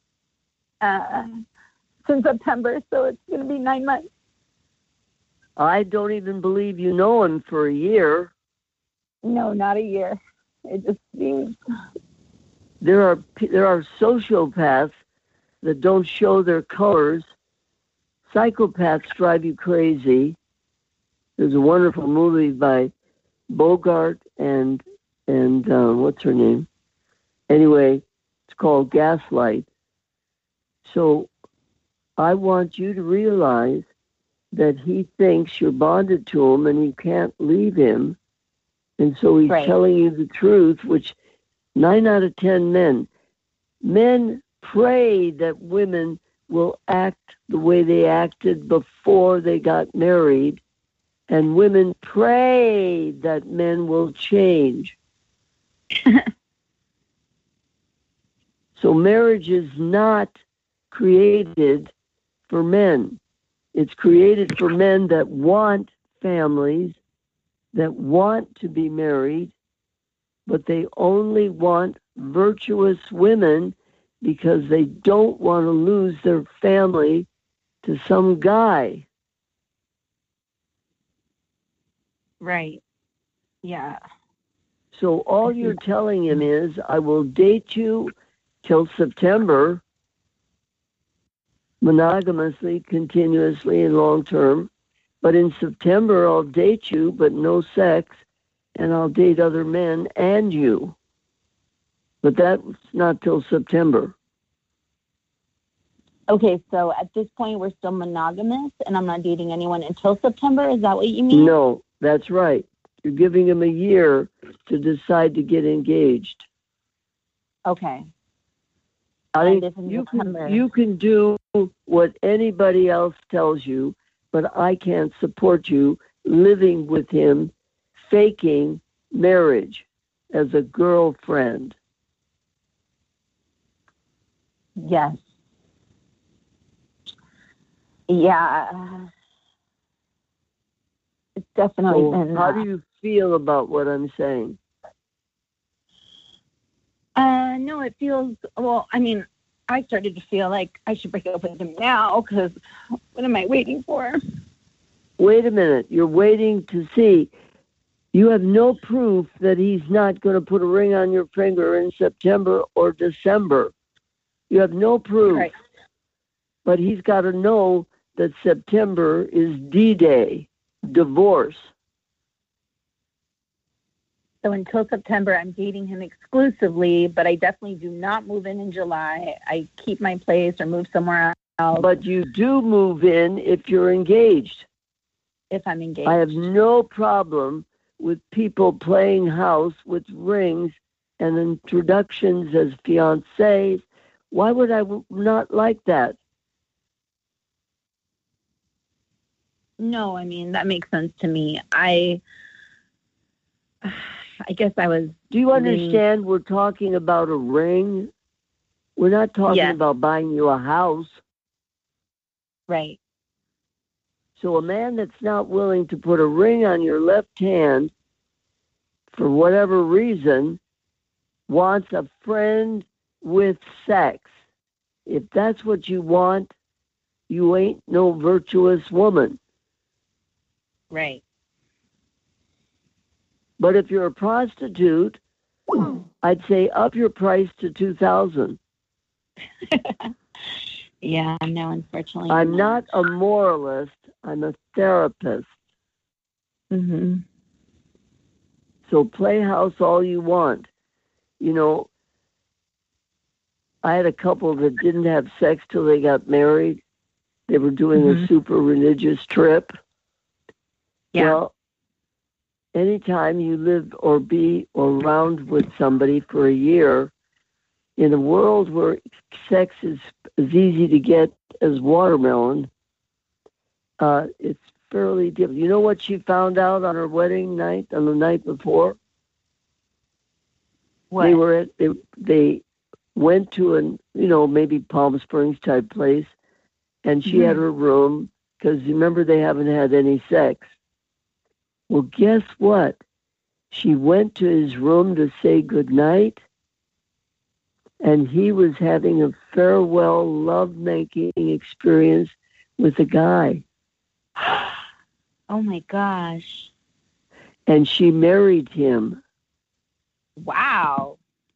Since September, so it's going to be 9 months. I don't even believe you know him for a year. No, not a year. It just seems. There are sociopaths that don't show their colors. Psychopaths drive you crazy. There's a wonderful movie by Bogart and what's her name? Anyway, it's called Gaslight. So I want you to realize that he thinks you're bonded to him and you can't leave him. And so he's telling you the truth, which 9 out of 10 men pray that women will act the way they acted before they got married. And women pray that men will change. So marriage is not created for men. It's created for men that want families, that want to be married, but they only want virtuous women because they don't want to lose their family to some guy. Right. Yeah. So all you're telling him is, I will date you till September, monogamously, continuously, and long term. But in September, I'll date you, but no sex, and I'll date other men and you. But that's not till September. Okay, so at this point, we're still monogamous, and I'm not dating anyone until September? Is that what you mean? No, that's right. You're giving him a year to decide to get engaged. Okay. You can do what anybody else tells you, but I can't support you living with him, faking marriage as a girlfriend. Yes. Yeah. It's definitely been... How do you feel about what I'm saying? No, it feels... Well, I mean, I started to feel like I should break up with him now, because what am I waiting for? Wait a minute. You're waiting to see. You have no proof that he's not going to put a ring on your finger in September or December. You have no proof. Right. But he's got to know that September is D-Day, divorce. So until September, I'm dating him exclusively, but I definitely do not move in July. I keep my place or move somewhere else. But you do move in if you're engaged. If I'm engaged. I have no problem with people playing house with rings and introductions as fiancés. Why would I not like that? No, I mean, that makes sense to me. I guess I was... Do you understand we're talking about a ring? We're not talking about buying you a house. Right. So a man that's not willing to put a ring on your left hand for whatever reason wants a friend with sex. If that's what you want, you ain't no virtuous woman. Right. But if you're a prostitute, I'd say up your price to $2,000. Yeah, no, unfortunately. I'm not a moralist. I'm a therapist. Mm-hmm. So play house all you want. You know, I had a couple that didn't have sex till they got married. They were doing a super religious trip. Yeah. Well, anytime you live or be around with somebody for a year, in a world where sex is as easy to get as watermelon, it's fairly difficult. You know what she found out on her wedding night, on the night before? What? They went to maybe Palm Springs type place, and she had her room, because remember, they haven't had any sex. Well, guess what? She went to his room to say goodnight, and he was having a farewell lovemaking experience with a guy. Oh, my gosh. And she married him. Wow.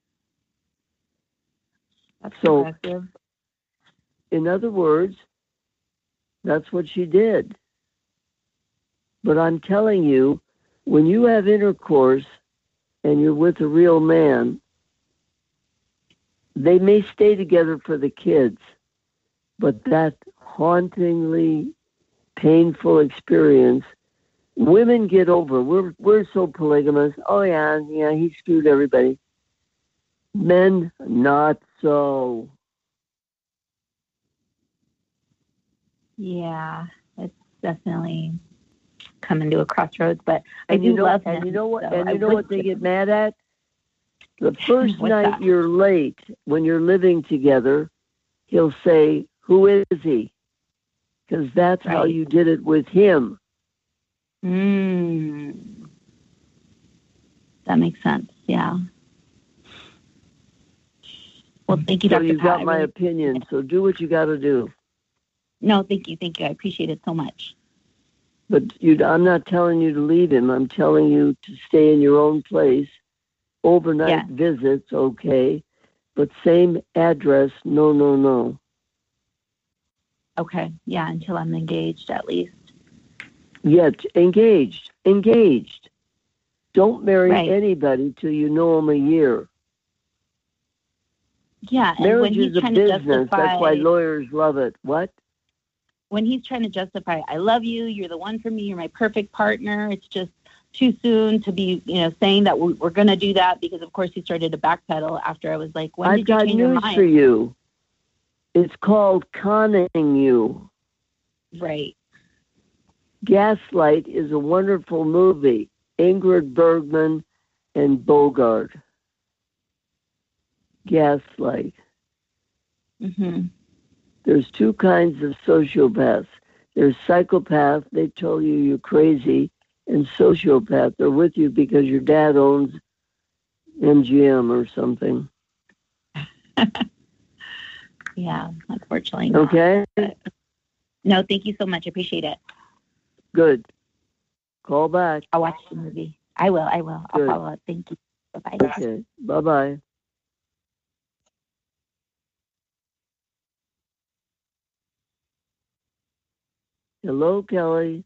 That's so impressive. In other words, that's what she did. But I'm telling you, when you have intercourse and you're with a real man, they may stay together for the kids, but that hauntingly painful experience, women get over. We're so polygamous. Oh yeah, he screwed everybody. Men, not so. Yeah, it's definitely coming to a crossroads, but I do love him. And you know what? So and you know what they get mad at? The first night that? You're late, when you're living together, he'll say, "Who is he?" Because that's how you did it with him. That makes sense. Yeah. Well, thank you, Dr. So you Pat. got my opinion. So do what you got to do. No, thank you. I appreciate it so much. But I'm not telling you to leave him. I'm telling you to stay in your own place. Overnight visits, okay. But same address, no. Okay. Yeah, until I'm engaged at least. Yet engaged. Don't marry anybody till you know them a year. Yeah, and marriage when he's is a trying business. to justify, that's why lawyers love it. What? When he's trying to justify, I love you, you're the one for me, you're my perfect partner, it's just too soon to be, saying that we're going to do that, because of course he started to backpedal after I was like, when did you change your mind? I've got news for you. It's called conning you. Right. Gaslight is a wonderful movie. Ingrid Bergman and Bogart. Gaslight. Mm-hmm. There's two kinds of sociopaths. There's psychopath, they tell you you're crazy, and sociopath, they're with you because your dad owns MGM or something. Yeah, unfortunately not. Okay? No, thank you so much. I appreciate it. Good. Call back. I'll watch the movie. I will. I'll follow up. Thank you. Bye-bye. Okay. Bye-bye. Hello, Kelly.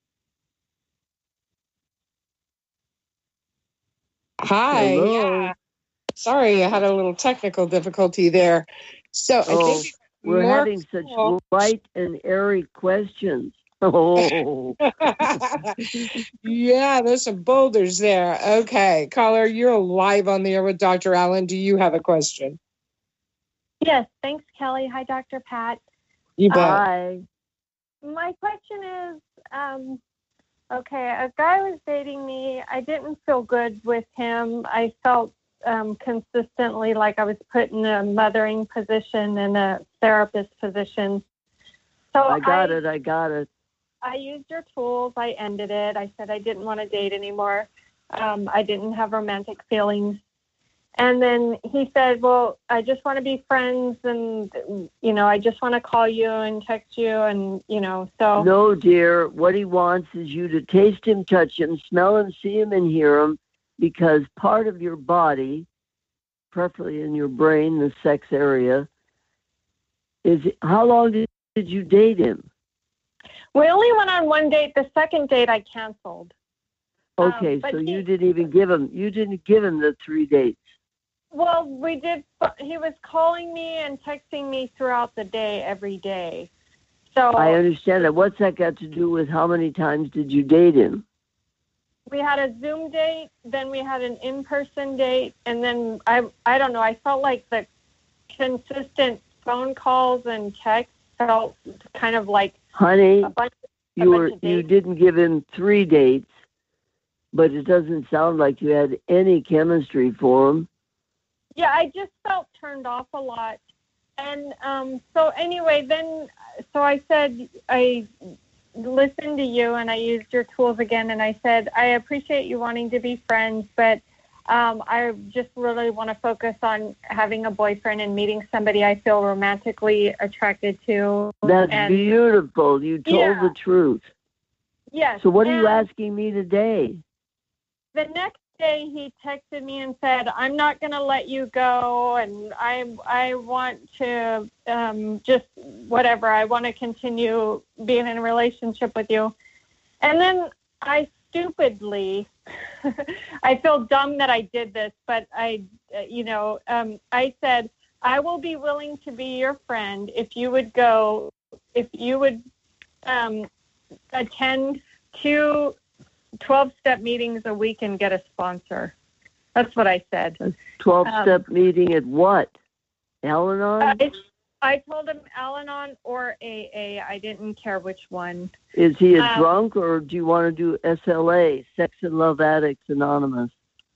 Hi. Hello. Yeah. Sorry, I had a little technical difficulty there. So I think we're having such light and airy questions. Oh. Yeah, there's some boulders there. Okay. Caller, you're live on the air with Dr. Allen. Do you have a question? Yes. Thanks, Kelly. Hi, Dr. Pat. You bet. Hi. My question is, okay, a guy was dating me. I didn't feel good with him. I felt consistently like I was put in a mothering position and a therapist position. So I got it. I used your tools. I ended it. I said I didn't want to date anymore. I didn't have romantic feelings. And then he said, well, I just want to be friends, and, I just want to call you and text you, and, so. No, dear. What he wants is you to taste him, touch him, smell him, see him, and hear him, because part of your body, preferably in your brain, the sex area, is, how long did you date him? We only went on one date. The second date I canceled. Okay, so you didn't give him the 3 dates. Well, we did. He was calling me and texting me throughout the day, every day. So I understand that. What's that got to do with how many times did you date him? We had a Zoom date, then we had an in-person date, and then I don't know. I felt like the consistent phone calls and texts felt kind of like, honey, you didn't give him 3 dates, but it doesn't sound like you had any chemistry for him. Yeah, I just felt turned off a lot. And so anyway, so I said, I listened to you and I used your tools again, and I said, I appreciate you wanting to be friends, but I just really want to focus on having a boyfriend and meeting somebody I feel romantically attracted to. That's beautiful. You told the truth. Yes. So what are you asking me today? The next day he texted me and said, I'm not going to let you go, and I want to just whatever. I want to continue being in a relationship with you. And then I stupidly, I feel dumb that I did this, but I said, I will be willing to be your friend if you would attend 2 12-step meetings a week and get a sponsor. That's what I said. A 12-step meeting at what? Al-Anon? I told him Al-Anon or AA. I didn't care which one. Is he a drunk, or do you want to do SLA, Sex and Love Addicts Anonymous?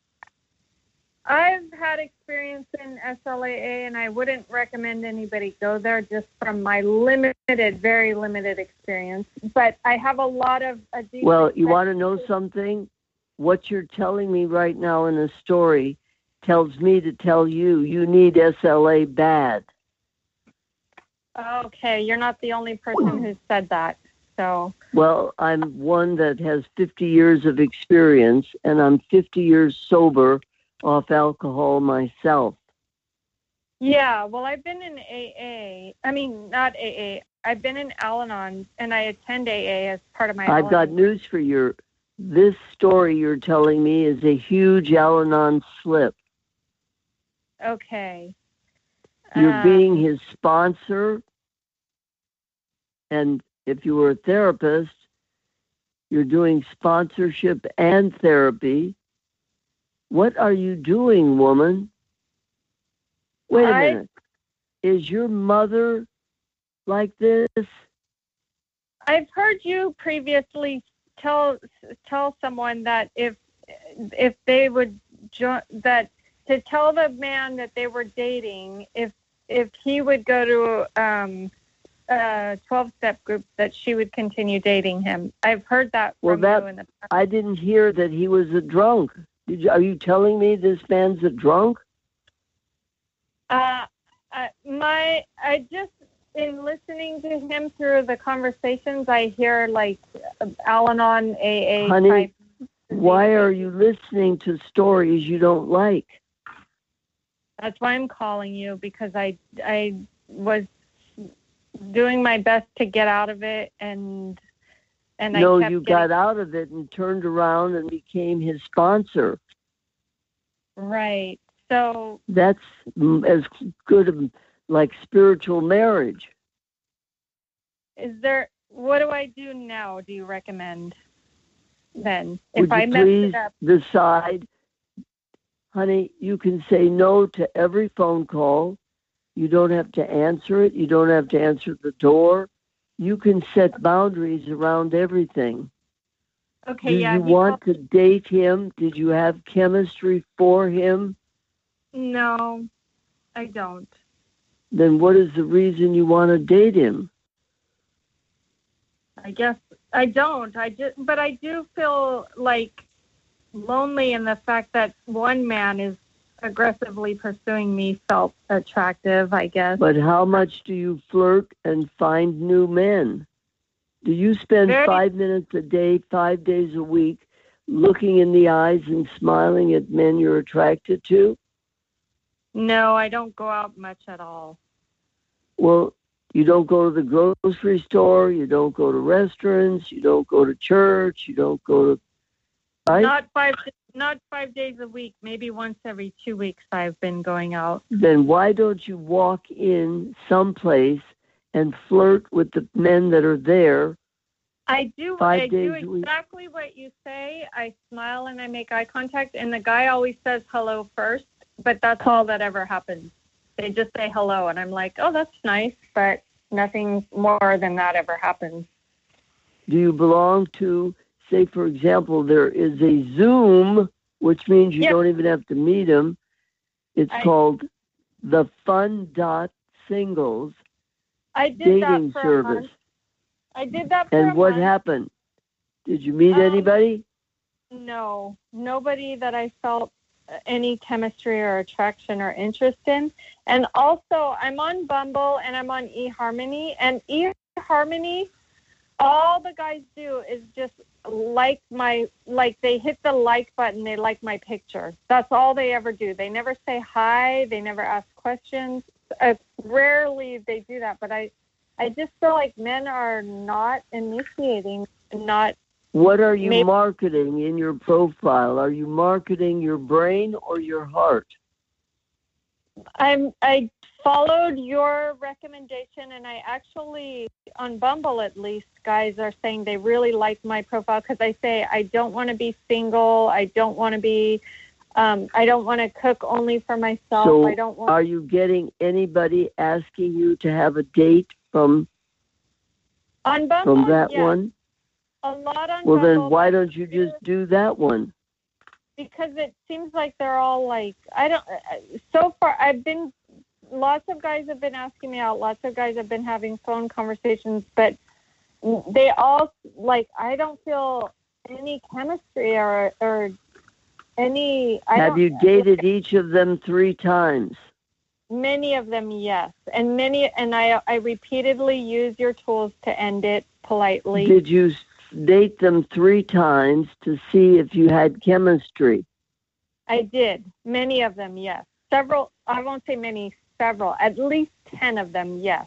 I've had experience in SLAA, and I wouldn't recommend anybody go there just from my very limited experience. But I have a lot of... Well, you want to know something? What you're telling me right now in the story tells me to tell you, you need SLA bad. Okay, you're not the only person who said that. So, well, I'm one that has 50 years of experience, and I'm 50 years sober off alcohol myself. yeah, well, I've been in AA. I mean, not AA. I've been in Al-Anon, and I attend AA as part of my I've got news for you. This story you're telling me is a huge Al-Anon slip. Okay. You're being his sponsor, and if you were a therapist, you're doing sponsorship and therapy. What are you doing, woman? Wait a minute. Is your mother like this? I've heard you previously tell someone that if they would that to tell the man that they were dating if he would go to a 12-step group that she would continue dating him. I've heard that from you in the past. I didn't hear that he was a drunk. Are you telling me this man's a drunk? I just, in listening to him through the conversations, I hear like Al-Anon, AA Honey, type. why are you listening to stories you don't like? That's why I'm calling you, because I was doing my best to get out of it, and no, you got out of it and turned around and became his sponsor. Right. So that's as good like spiritual marriage. What do I do now? Do you recommend then? Would you please decide, honey, you can say no to every phone call. You don't have to answer it. You don't have to answer the door. You can set boundaries around everything. Okay, Do you want to date him? Did you have chemistry for him? No, I don't. Then what is the reason you want to date him? I guess I don't. But I do feel like lonely in the fact that one man is aggressively pursuing me felt attractive, I guess. But how much do you flirt and find new men? Do you spend 5 minutes a day, 5 days a week, looking in the eyes and smiling at men you're attracted to? No, I don't go out much at all. Well, you don't go to the grocery store, you don't go to restaurants, you don't go to church, you don't go to... Right? Not 5 days a week, maybe once every 2 weeks I've been going out. Then why don't you walk in someplace and flirt with the men that are there? I do exactly what you say. I smile and I make eye contact, and the guy always says hello first, but that's all that ever happens. They just say hello, and I'm like, oh, that's nice, but nothing more than that ever happens. Do you belong to, say, for example, there is a Zoom, which means you don't even have to meet him. It's called the Fun.Singles dating service. I did that for And what happened? Did you meet anybody? No, nobody that I felt any chemistry or attraction or interest in. And also, I'm on Bumble and I'm on eHarmony. And eHarmony, all the guys do is just they hit the like button, they like my picture. That's all they ever do. They never say hi, they never ask questions. Rarely they do that, but I just feel like men are not initiating, not... What are you marketing in your profile? Are you marketing your brain or your heart? I followed your recommendation, and I actually, on Bumble at least, guys are saying they really like my profile because I say I don't want to be single. I don't want to be... I don't want to cook only for myself. So I don't want... Are you getting anybody asking you to have a date from Bumble, from that yes. one? A lot on Well, Bumble. then why don't you just do that one? Because it seems like they're all like, so far lots of guys have been asking me out, lots of guys have been having phone conversations, but they all, like, I don't feel any chemistry or any... Have you dated each of them 3 times? Many of them, yes. And I repeatedly use your tools to end it politely. Did you date them 3 times to see if you had chemistry? I did. Many of them, yes. Several, I won't say many, several. At least 10 of them, yes.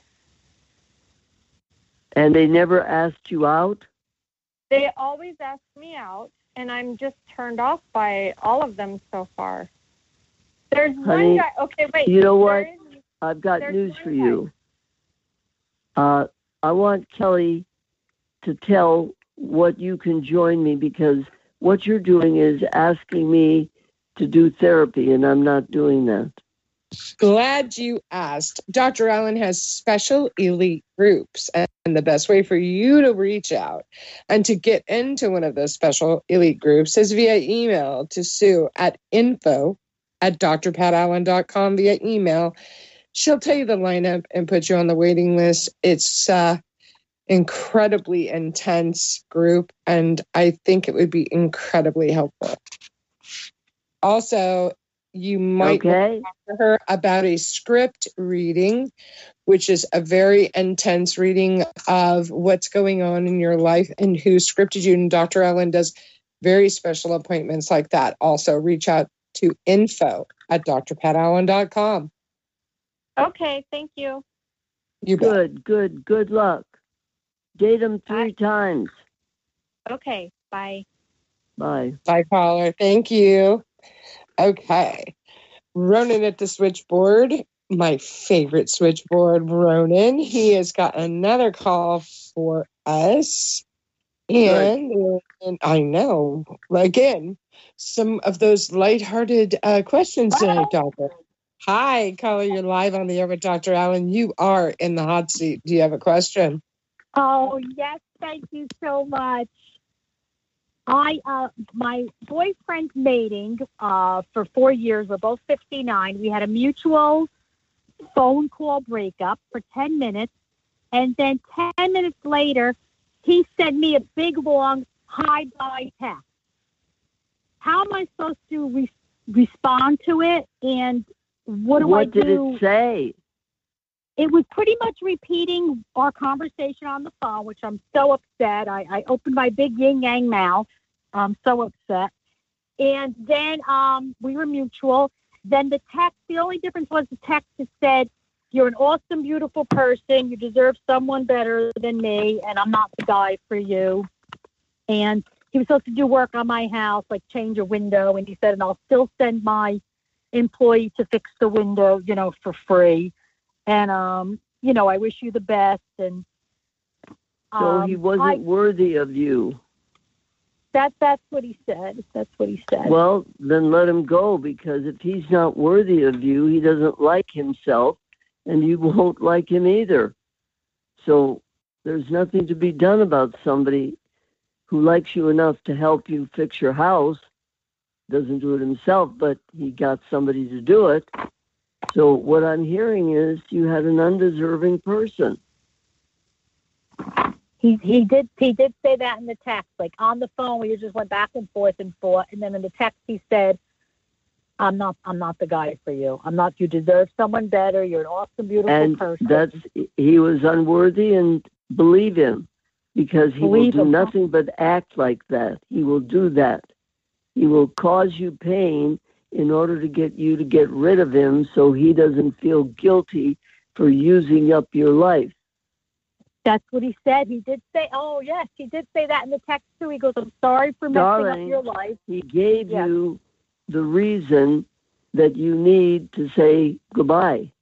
And they never asked you out? They always ask me out, and I'm just turned off by all of them so far. There's Honey, one guy. Okay, wait. You know what? I've got news for you. I want Kelly to tell what you can join me, because what you're doing is asking me to do therapy, and I'm not doing that. Glad you asked. Dr. Allen has special elite groups, and the best way for you to reach out and to get into one of those special elite groups is via email to Sue at info@drpatallen.com via email. She'll tell you the lineup and put you on the waiting list. It's incredibly intense group, and I think it would be incredibly helpful. Also, you might talk to her about a script reading, which is a very intense reading of what's going on in your life and who scripted you. And Dr. Allen does very special appointments like that. Also, reach out to info@drpatallen.com. Okay, thank you. You bet. Good luck. Date them 3 times. Okay, bye. Bye. Bye, caller. Thank you. Okay. Ronan at the switchboard. My favorite switchboard, Ronan. He has got another call for us. And I know, again, some of those lighthearted questions tonight, Doctor. Hi, caller. You're live on the air with Dr. Allen. You are in the hot seat. Do you have a question? Oh, yes. Thank you so much. My boyfriend's mating for 4 years. We're both 59. We had a mutual phone call breakup for 10 minutes. And then 10 minutes later, he sent me a big, long hi-bye text. How am I supposed to respond to it? And what do I do? What did it say? It was pretty much repeating our conversation on the phone, which I'm so upset. I opened my big yin-yang mouth. I'm so upset. And then we were mutual. Then the text, the only difference was the text that said, "You're an awesome, beautiful person. You deserve someone better than me, and I'm not the guy for you." And he was supposed to do work on my house, like change a window. And he said, "And I'll still send my employee to fix the window, for free. And, I wish you the best." And so he wasn't worthy of you. That's what he said. That's what he said. Well, then let him go, because if he's not worthy of you, he doesn't like himself, and you won't like him either. So there's nothing to be done about somebody who likes you enough to help you fix your house. Doesn't do it himself, but he got somebody to do it. So what I'm hearing is you had an undeserving person. He did say that in the text. Like on the phone, we just went back and forth, and then in the text he said, I'm not the guy for you. I'm not. You deserve someone better. You're an awesome, beautiful person." He was unworthy, and believe him, because he will do nothing but act like that. He will do that. He will cause you pain in order to get you to get rid of him, so he doesn't feel guilty for using up your life. That's what he said. He did say, yes, he did say that in the text too. He goes, "I'm sorry for messing up your life." He gave you the reason that you need to say goodbye.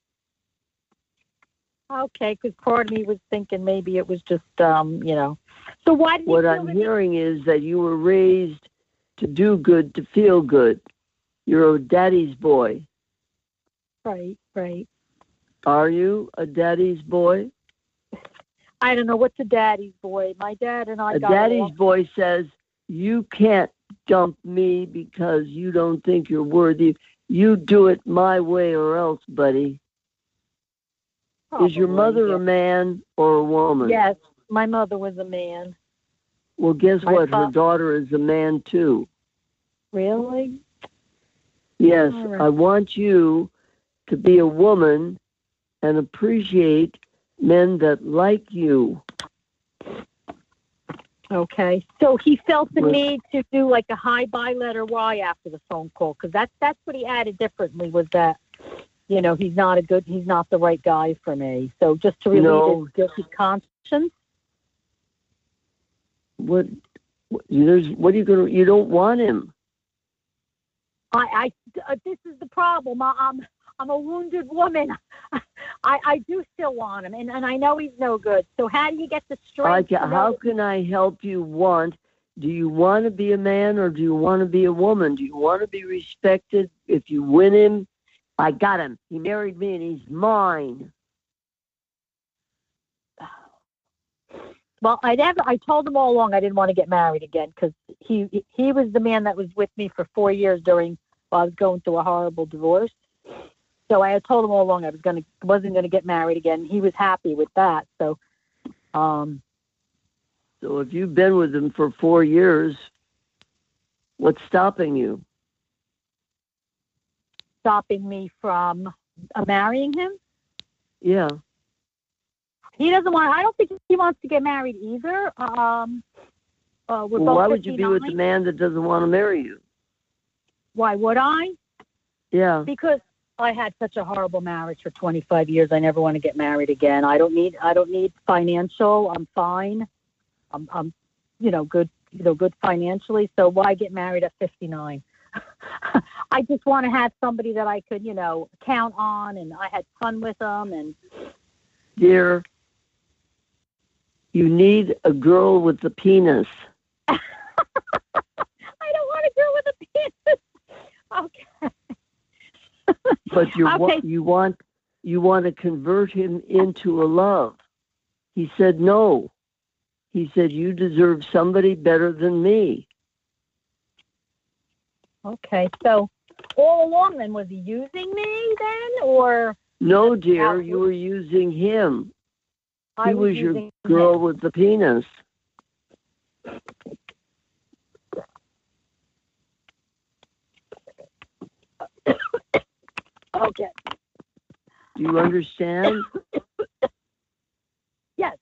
Okay, because part of me was thinking maybe it was just, So why did what I'm hearing is that you were raised to do good, to feel good. You're a daddy's boy. Right. Are you a daddy's boy? I don't know. What's a daddy's boy? My dad and I A daddy's boy says, "You can't dump me because you don't think you're worthy. You do it my way or else, buddy." Probably, is your mother a man or a woman? Yes, my mother was a man. Well, guess what? Her daughter is a man too. Really? Yes, All right. I want you to be a woman and appreciate men that like you. Okay, so he felt the need to do like a hi bye letter. Why after the phone call? Because that's what he added differently, was that, you know, he's not the right guy for me. So just to relieve his guilty conscience. What are you gonna? You don't want him. This is the problem. I'm a wounded woman. I do still want him, and I know he's no good. So how do you get the strength? How can I help you want? Do you want to be a man or do you want to be a woman? Do you want to be respected? If you win him, I got him. He married me and he's mine. Well, I told him all along I didn't want to get married again because he was the man that was with me for 4 years while I was going through a horrible divorce. So I had told him all along I wasn't gonna get married again. He was happy with that. So, so if you've been with him for 4 years, what's stopping you? Stopping me from marrying him? Yeah. He doesn't want. I don't think he wants to get married either. We're both why would 59. you be with a man that doesn't want to marry you? Why would I? Yeah. Because I had such a horrible marriage for 25 years. I never want to get married again. I don't need financial. I'm fine. I'm good financially. So why get married at 59? I just want to have somebody that I could, count on, and I had fun with them. And dear, you need a girl with a penis. I don't want a girl with a penis. Okay. But you want to convert him into a love. He said no. He said you deserve somebody better than me. Okay, so all along then, was he using me then, or? No, dear, you were using him. He was your girl with the penis. Okay. Do you understand? Yes.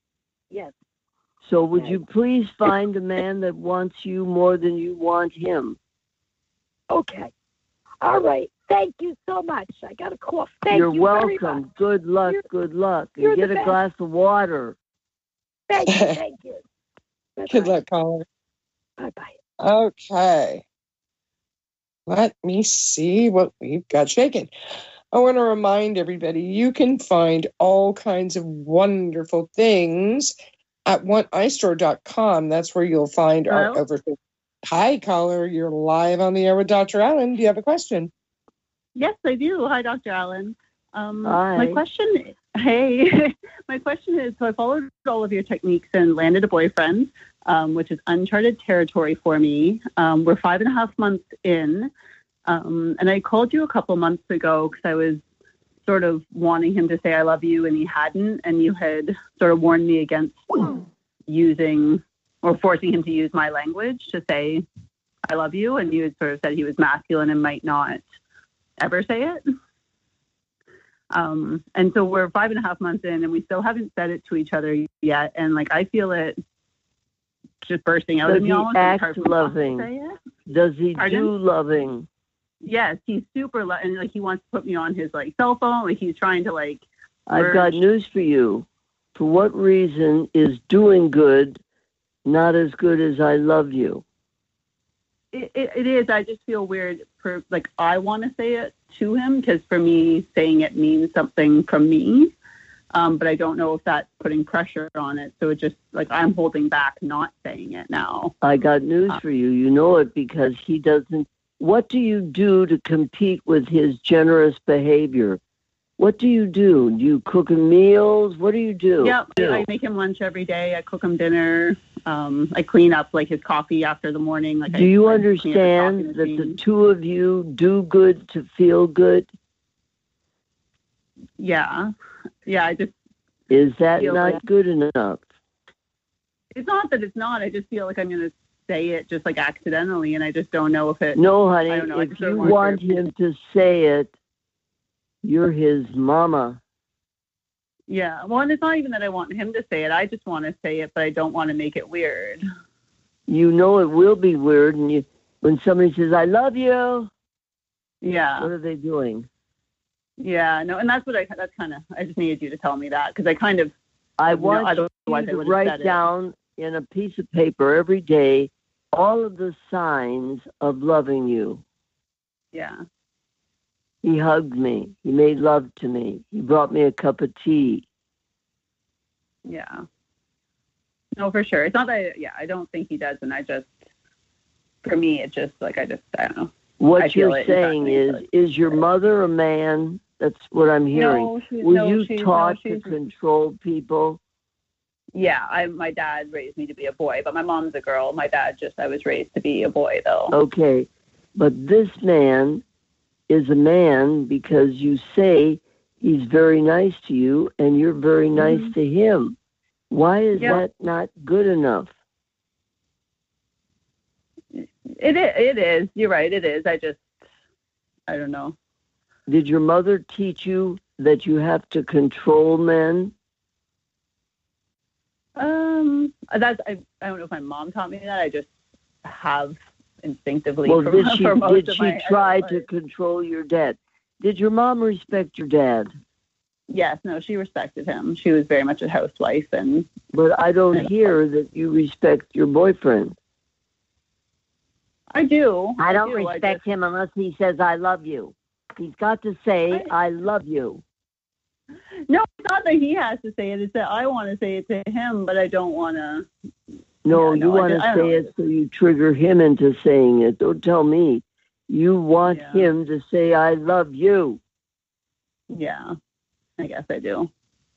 So would you please find a man that wants you more than you want him? Okay. All right. Thank you so much. I got a cough. You're you welcome. very much. Good luck. And get a glass of water. Thank you. Good luck, caller. Bye-bye. Okay. Let me see what we've got shaken. I want to remind everybody you can find all kinds of wonderful things at wantistore.com. That's where you'll find our overflow. Hi, caller. You're live on the air with Dr. Allen. Do you have a question? Yes, I do. Hi, Dr. Allen. Hi. My question is, so I followed all of your techniques and landed a boyfriend, which is uncharted territory for me. We're 5.5 months in, and I called you a couple months ago because I was sort of wanting him to say I love you, and he hadn't, and you had sort of warned me against using or forcing him to use my language to say I love you, and you had sort of said he was masculine and might not ever say it. And so we're 5.5 months in, and we still haven't said it to each other yet. And I feel it just bursting out of me. Does he act loving? Does he do loving? Yes, he's super loving. And he wants to put me on his cell phone. He's trying to I've got news for you. For what reason is doing good not as good as I love you? It is. I just feel weird for I want to say it to him because for me saying it means something from me, but I don't know if that's putting pressure on it. So it just I'm holding back not saying it now. I got news for you. You know it because he doesn't. What do you do to compete with his generous behavior? What do you do? Do you cook him meals? What do you do? Yeah, I make him lunch every day. I cook him dinner. I clean up his coffee after the morning. Do you understand that the two of you do good to feel good? Yeah. I just. Is that not good enough? It's not that it's not. I just feel like I'm going to say it just accidentally, and I just don't know if it. No, honey. If you want him to say it, You're his mama. Yeah. Well, and it's not even that I want him to say it. I just want to say it, but I don't want to make it weird. You know it will be weird, and when somebody says, I love you, yeah, what are they doing? Yeah, no, and that's I just needed you to tell me that, because I want you to write down in a piece of paper every day all of the signs of loving you. Yeah. He hugged me. He made love to me. He brought me a cup of tea. Yeah. No, for sure. It's not that, I don't think he does, and for me, it's just, I don't know. What you're saying is your mother a man? That's what I'm hearing. Were you taught to control people? Yeah, my dad raised me to be a boy, but my mom's a girl. My dad I was raised to be a boy, though. Okay, but this man is a man because you say he's very nice to you and you're very nice to him. Why is that not good enough? It is. You're right, it is. I don't know. Did your mother teach you that you have to control men? I don't know if my mom taught me that. I just have instinctively. Well, did she try to control your dad? Did your mom respect your dad? Yes, no, she respected him. She was very much a housewife, But I don't hear that you respect your boyfriend. I do. I don't respect him unless he says, I love you. He's got to say, I love you. No, it's not that he has to say it. It's that I want to say it to him, but I don't want to. No, you want to say it so you trigger him into saying it. Don't tell me. You want him to say, I love you. Yeah, I guess I do.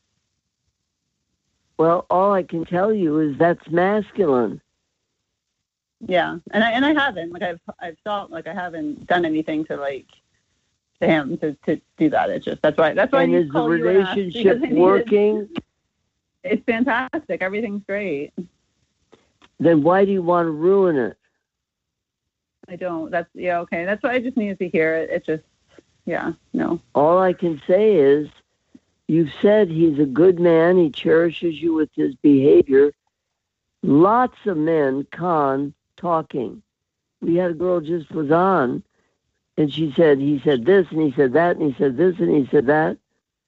Well, all I can tell you is that's masculine. Yeah, and I haven't. I've stopped. I haven't done anything to him to do that. It's just that's why. And is the relationship working? It's fantastic. Everything's great. Then why do you want to ruin it? I don't. Okay. That's why I just needed to hear it. It's just, no. All I can say is, you've said he's a good man. He cherishes you with his behavior. Lots of men con talking. We had a girl just was on, and he said this, and he said that, and he said this, and he said that.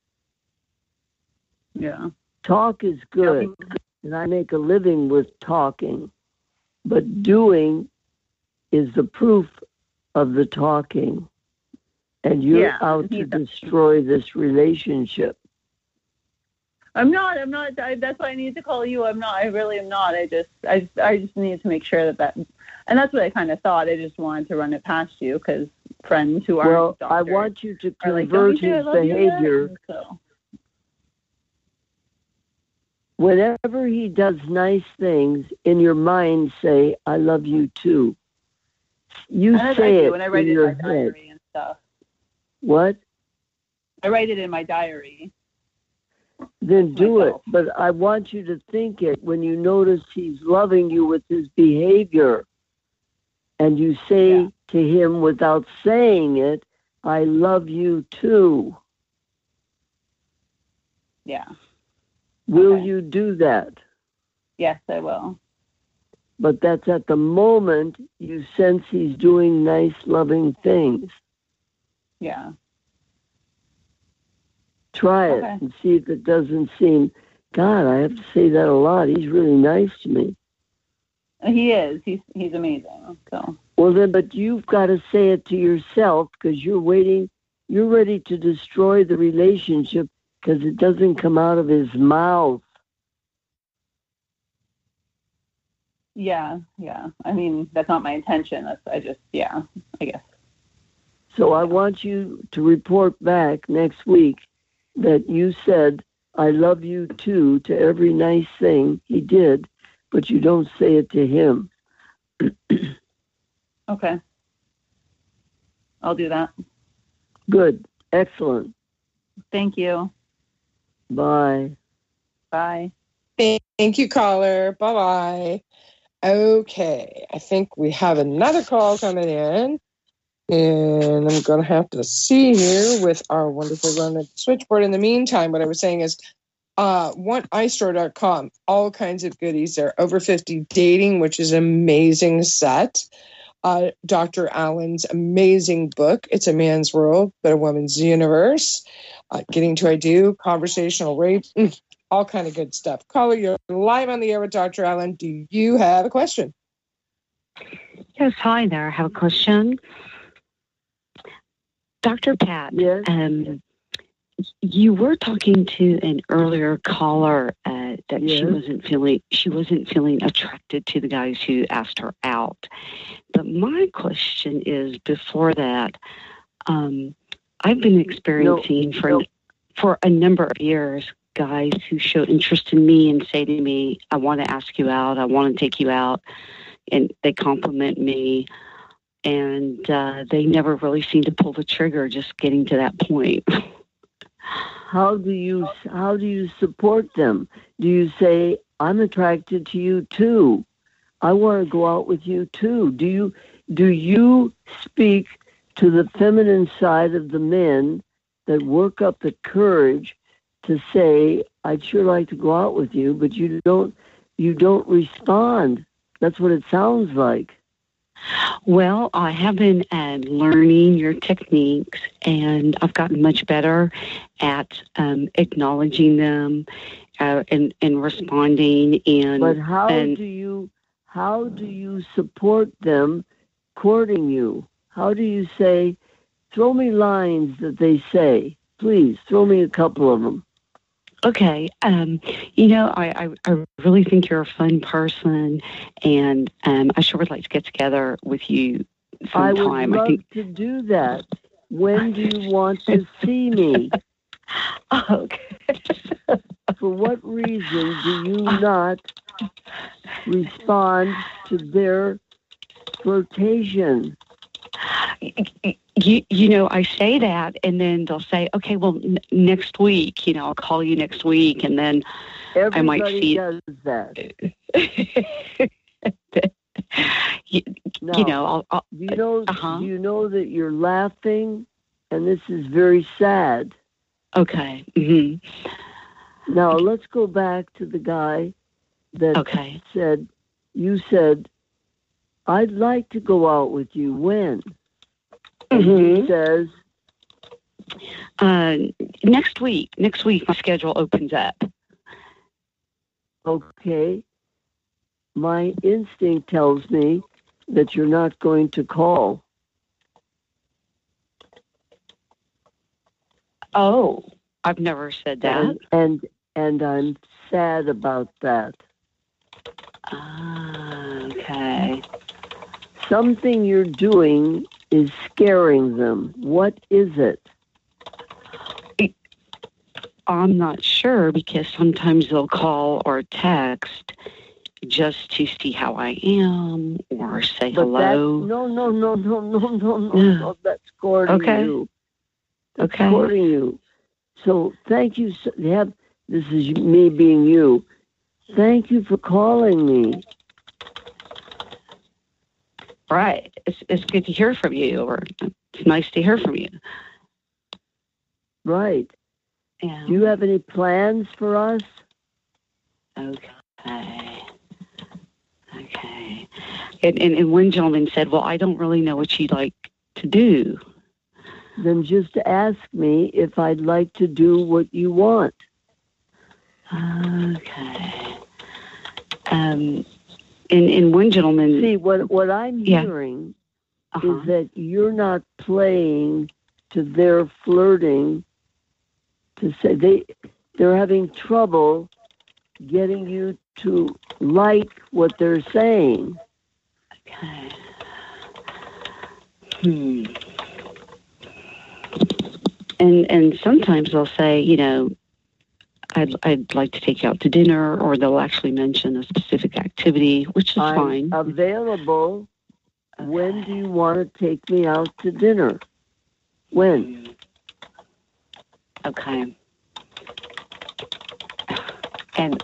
Yeah. Talk is good, and I make a living with talking. But doing is the proof of the talking. And you're out to destroy this relationship. I'm not. That's why I need to call you. I'm not. I really am not. I just need to make sure that, and that's what I kind of thought. I just wanted to run it past you because friends who aren't doctors, I want you to convert his behavior. Whenever he does nice things, in your mind say, I love you too. You say it in your head. And stuff. What? I write it in my diary. Then do it. But I want you to think it when you notice he's loving you with his behavior. And you say to him without saying it, I love you too. Yeah. Will you do that? Yes, I will. But that's at the moment you sense he's doing nice, loving things. Yeah. Try it and see if it doesn't seem, God, I have to say that a lot. He's really nice to me. He is. He's amazing. So. Well then, but you've got to say it to yourself because you're waiting. You're ready to destroy the relationship because it doesn't come out of his mouth. Yeah. I mean, that's not my intention. I guess. So I want you to report back next week that you said, I love you too, to every nice thing he did, but you don't say it to him. Okay. I'll do that. Good. Excellent. Thank you. Bye. Bye. Thank you, caller. Bye-bye. Okay. I think we have another call coming in. And I'm going to have to see here with our wonderful run at the switchboard. In the meantime, what I was saying is iStore.com, all kinds of goodies there. Over 50 Dating, which is an amazing set. Dr. Allen's amazing book, It's a Man's World, but a Woman's Universe. Getting to I Do, Conversational Rape, all kind of good stuff. Caller, you're live on the air with Dr. Allen. Do you have a question? Yes, hi there. I have a question. Dr. Pat, yes. You were talking to an earlier caller that yes. she wasn't feeling attracted to the guys who asked her out. But my question is, before that, I've been experiencing for a number of years guys who show interest in me and say to me, I want to ask you out, I want to take you out, and they compliment me, and they never really seem to pull the trigger, just getting to that point. How do you support them? Do you say, I'm attracted to you too, I want to go out with you too? Do you speak to the feminine side of the men that work up the courage to say, I'd sure like to go out with you, but you don't respond? That's what it sounds like. Well, I have been learning your techniques, and I've gotten much better at acknowledging them and responding. But how do you support them courting you? How do you say, throw me lines that they say? Please, throw me a couple of them. Okay. I really think you're a fun person, and I sure would like to get together with you sometime. I would love to do that. When do you want to see me? Okay. For what reason do you not respond to their flirtation? I say that, and then they'll say, okay, well, next week, I'll call you next week, and then everybody I might see. Does that. Do you know that you're laughing, and this is very sad. Okay. Mm-hmm. Now let's go back to the guy that said, I'd like to go out with you. When? Mm-hmm. He says, next week. Next week, my schedule opens up. Okay. My instinct tells me that you're not going to call. Oh, I've never said that. And I'm sad about that. Okay. Something you're doing is scaring them. What is it? I'm not sure, because sometimes they'll call or text just to see how I am or say hello. No. That's courting you. That's courting you. So thank you. This is me being you. Thank you for calling me. Right. It's good to hear from you, or it's nice to hear from you. Right. Yeah. Do you have any plans for us? Okay. And one gentleman said, well, I don't really know what you'd like to do. Then just ask me if I'd like to do what you want. Okay. And one gentleman... See, what I'm hearing is that you're not playing to their flirting, to say they're having trouble getting you to like what they're saying. Okay. And sometimes they'll say, I'd like to take you out to dinner, or they'll actually mention a specific activity, which is fine. Available. Okay. When do you want to take me out to dinner? When? Okay. And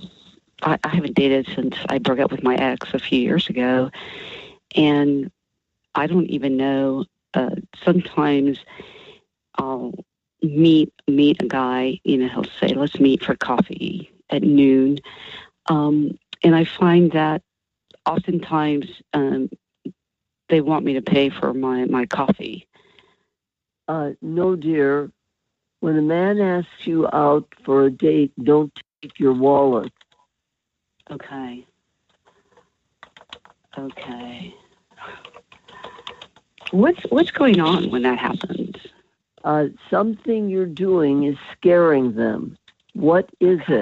I haven't dated since I broke up with my ex a few years ago, and I don't even know. Sometimes I'll meet a guy, he'll say, let's meet for coffee at noon. And I find that oftentimes they want me to pay for my coffee. No, dear. When a man asks you out for a date, don't take your wallet. Okay. What's going on when that happens? Something you're doing is scaring them. What is it?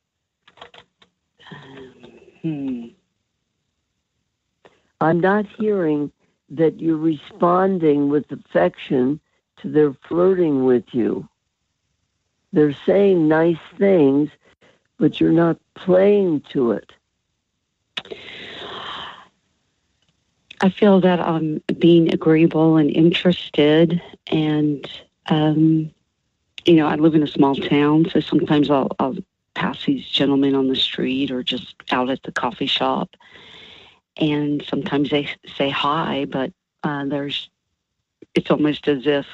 I'm not hearing that you're responding with affection to their flirting with you. They're saying nice things, but you're not playing to it. I feel that I'm being agreeable and interested, and I live in a small town, so sometimes I'll pass these gentlemen on the street or just out at the coffee shop, and sometimes they say hi, but it's almost as if,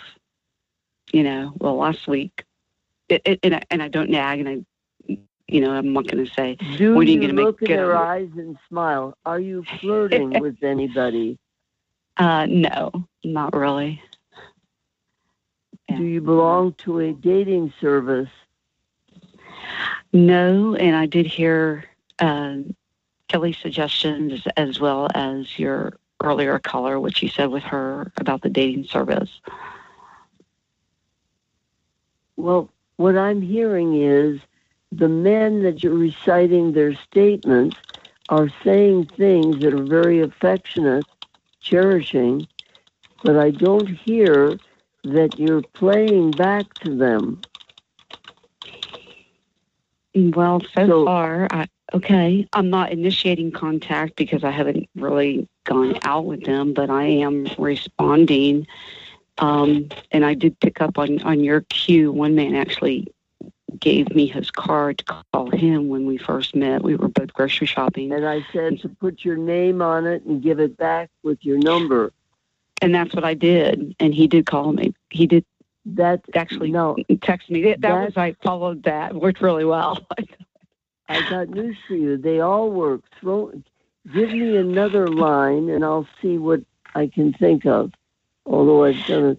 last week, and I don't nag, and I'm not going to say, Do when are you you going to look make in their go? eyes and smile? Are you flirting with anybody? No, not really. Do you belong to a dating service? No, and I did hear Kelly's suggestions as well as your earlier caller, what you said with her about the dating service. Well, what I'm hearing is the men that you're reciting their statements are saying things that are very affectionate, cherishing, but I don't hear that you're playing back to them. Well, so far, I'm not initiating contact because I haven't really gone out with them, but I am responding. And I did pick up on your cue. One man actually gave me his card to call him when we first met. We were both grocery shopping. And I said to put your name on it and give it back with your number. And that's what I did. And he did call me. He did text me. I followed that. Worked really well. I got news for you. They all work. Give me another line and I'll see what I can think of. Although I've done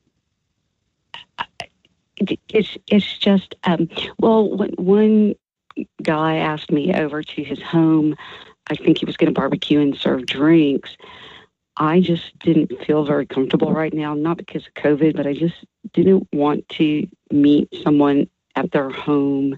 it. It's just, one guy asked me over to his home. I think he was going to barbecue and serve drinks. I just didn't feel very comfortable right now, not because of COVID, but I just didn't want to meet someone at their home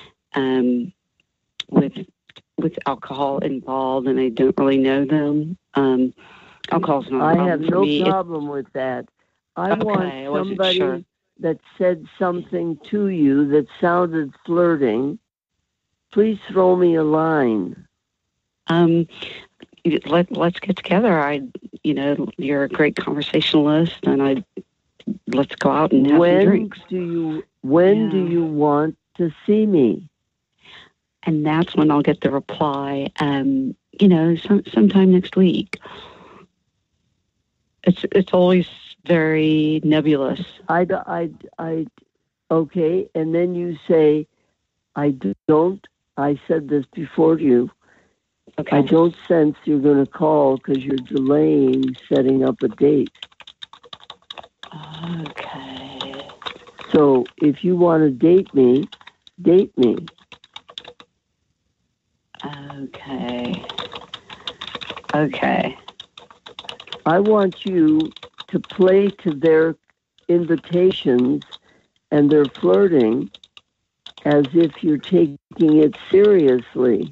with alcohol involved, and I don't really know them. Alcohol's not a problem I have for no me. problem with that. I want somebody that said something to you that sounded flirting. Please throw me a line. Let's get together. You're a great conversationalist, and let's go out and have some drinks. When do you want to see me? And that's when I'll get the reply. Sometime next week. It's always very nebulous. Okay, and then you say, I said this before to you. Okay. I don't sense you're going to call because you're delaying setting up a date. Okay. So if you want to date me, date me. Okay. I want you to play to their invitations and their flirting as if you're taking it seriously.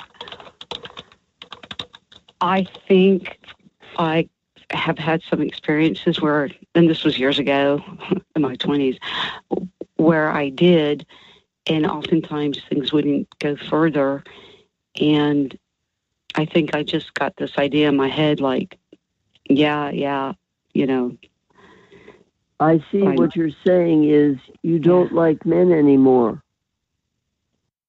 I think I have had some experiences where, and this was years ago in my 20s, where I did, and oftentimes things wouldn't go further. And I think I just got this idea in my head, like, yeah, I see what you're saying is you don't like men anymore.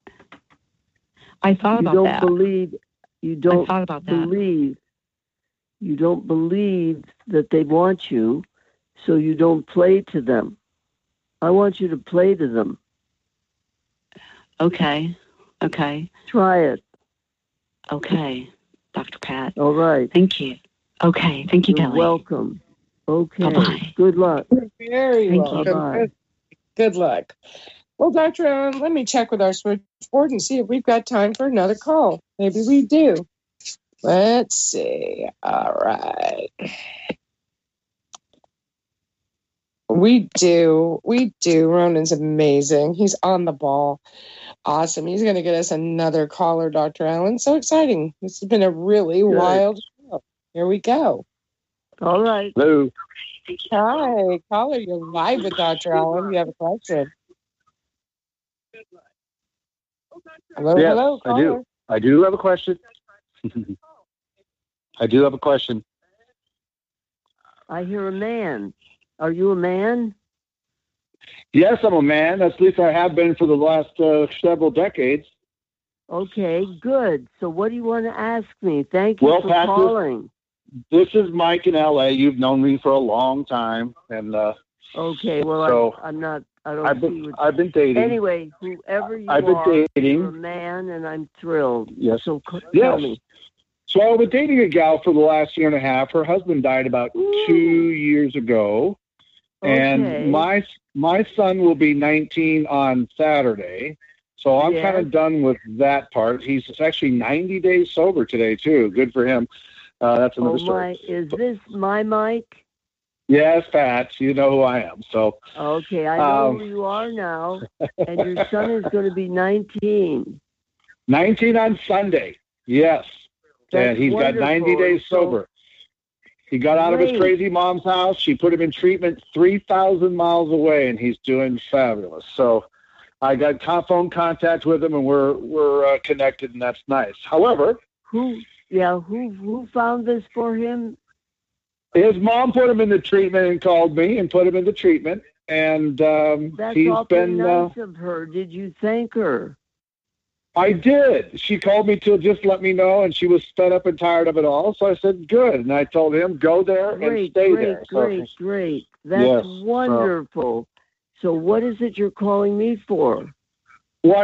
I thought about that. You don't I thought about believe You don't believe that they want you, so you don't play to them. I want you to play to them. Okay. Try it. Okay, Dr. Pat. All right. Thank you. Okay, thank you, You're Kelly. welcome. Okay. Bye-bye. Good luck. Very Thank you. welcome. Bye-bye. Good luck. Well, Dr. Allen, let me check with our switchboard and see if we've got time for another call. Maybe we do. Let's see. All right. We do. Ronan's amazing. He's on the ball. Awesome. He's going to get us another caller, Dr. Allen. So exciting. This has been a really wild show. Here we go. All right. Hello. Hi, caller. You're live with Dr. Allen. You have a question. Hello, Yes, hello, I do. caller. I do have a question. I do have a question. I hear a man. Are you a man? Yes, I'm a man. At least I have been for the last several decades. Okay, good. So what do you want to ask me? Thank you Well, for Pat, calling. This is Mike in L.A. You've known me for a long time, and Okay, well, so I'm not. I don't I've see been what. I've been dating. Anyway, whoever you I've been are, dating. you're a man, and I'm thrilled. Yes. So tell Yes. me. So I've been dating a gal for the last year and a half. Her husband died about 2 years ago, Okay. and my son will be 19 on Saturday. So I'm Yes. kind of done with that part. He's actually 90 days sober today too. Good for him. That's another Oh story. my! Is this my Mike? Yes, Pat, you know who I am. So Okay, I know who you are now, and your son is going to be 19. 19 on Sunday. Yes. That's and he's got 90 wonderful. days So- sober. He got out of his Great. crazy mom's house. She put him in treatment 3,000 miles away, and he's doing fabulous. So I got phone contact with him, and we're connected, and that's nice. However, Who found this for him? his mom put him in the treatment and called me and put him in the treatment, and That's he's awfully been. nice of her. Did you thank her? I did. She called me to just let me know, and she was fed up and tired of it all. So I said, good. And I told him, go there and Great, stay great, there. great. That's Yes, wonderful. So what is it you're calling me for? Well,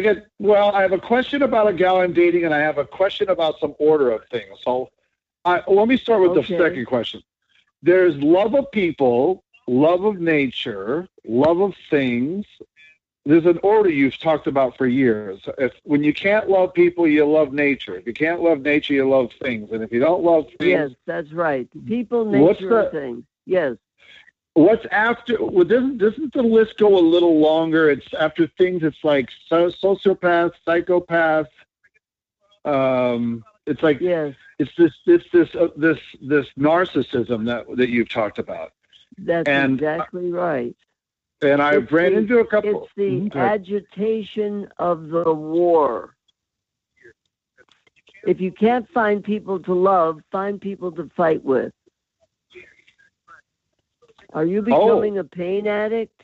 I have a question about a gal I'm dating, and I have a question about some order of things. So let me start with Okay. the second question. There's love of people, love of nature, love of things. There's an order you've talked about for years. When you can't love people, you love nature. If you can't love nature, you love things. And if you don't love things, Yes, that's right. People, What's nature, and the- things. Yes. what's after? Well, doesn't the list go a little longer? It's after things. It's like sociopath, psychopath. It's like Yes. it's this narcissism that you've talked about. That's And- exactly right. And I've ran into a couple. It's the Go ahead. agitation of the war. If you can't find people to love, find people to fight with. Are you becoming a pain addict?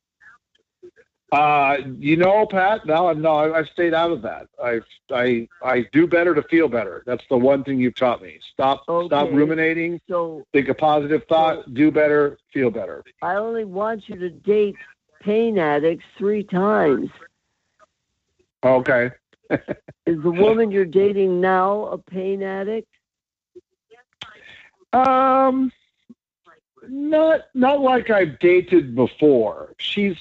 Pat. No, I've stayed out of that. I do better to feel better. That's the one thing you've taught me. Stop ruminating. So Think a positive thought. Do better. Feel better. I only want you to date pain addicts 3 times. Okay. Is the woman you're dating now a pain addict? Not like I've dated before. She's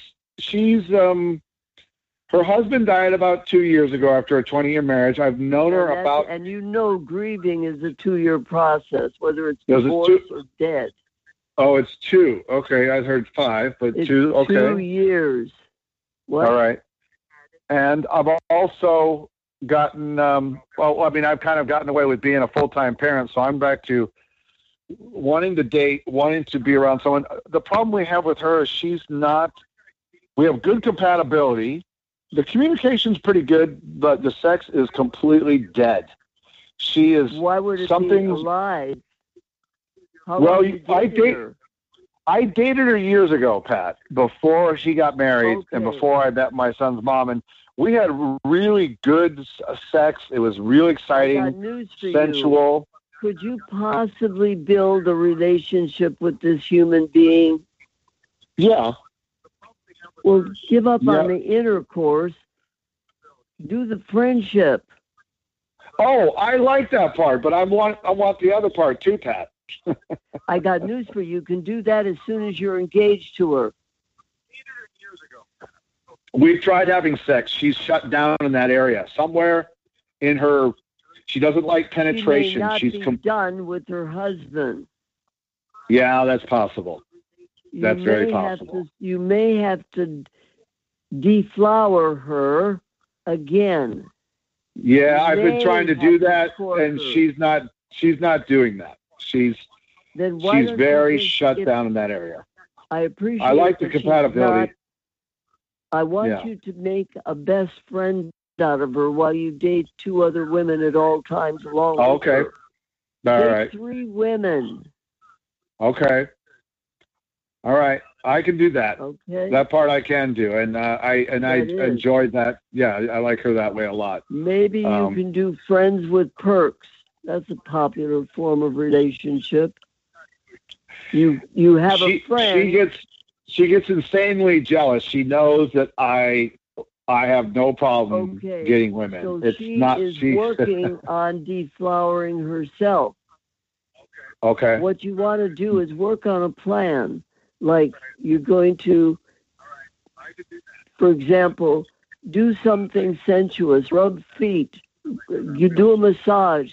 her husband died about 2 years ago after a 20-year marriage. I've known her about. And you know grieving is a 2-year process, whether it's Is it divorce 2? or dead. Oh, it's 2. Okay, I heard 5, but It's 2. Okay. 2 years. What? All right. And I've also gotten. I've kind of gotten away with being a full-time parent, so I'm back to wanting to date, wanting to be around someone. The problem we have with her is she's not. We have good compatibility. The communication's pretty good, but the sex is completely dead. She is. Why would it something be alive? How Well, long you dated her? I dated her years ago, Pat, before she got married and Okay. before I met my son's mom, and we had really good sex. It was real I exciting, got news for sensual. could you possibly build a relationship with this human being? Yeah. Well, give up on the intercourse. Do the friendship. Oh, I like that part, but I want the other part too, Pat. I got news for you. You can do that as soon as you're engaged to her. We've tried having sex. She's shut down in that area. Somewhere in her, she doesn't like penetration. She may not She's be done with her husband. Yeah, that's possible. That's very possible. You may have to deflower her again. Yeah, I've been trying to do that, and she's not doing that. She's very shut down in that area. I appreciate. I like the compatibility. I want you to make a best friend out of her while you date 2 other women at all times along with her. All Date right. 3 women. Okay. All right. I can do that. Okay. That part I can do, and I enjoyed that. Yeah, I like her that way a lot. Maybe you can do friends with perks. That's a popular form of relationship. You have a friend. She gets insanely jealous. She knows that I have no problem getting women. So she's working on deflowering herself. Okay. What you want to do is work on a plan. Like you're going to, for example, do something sensuous, rub feet, you do a massage,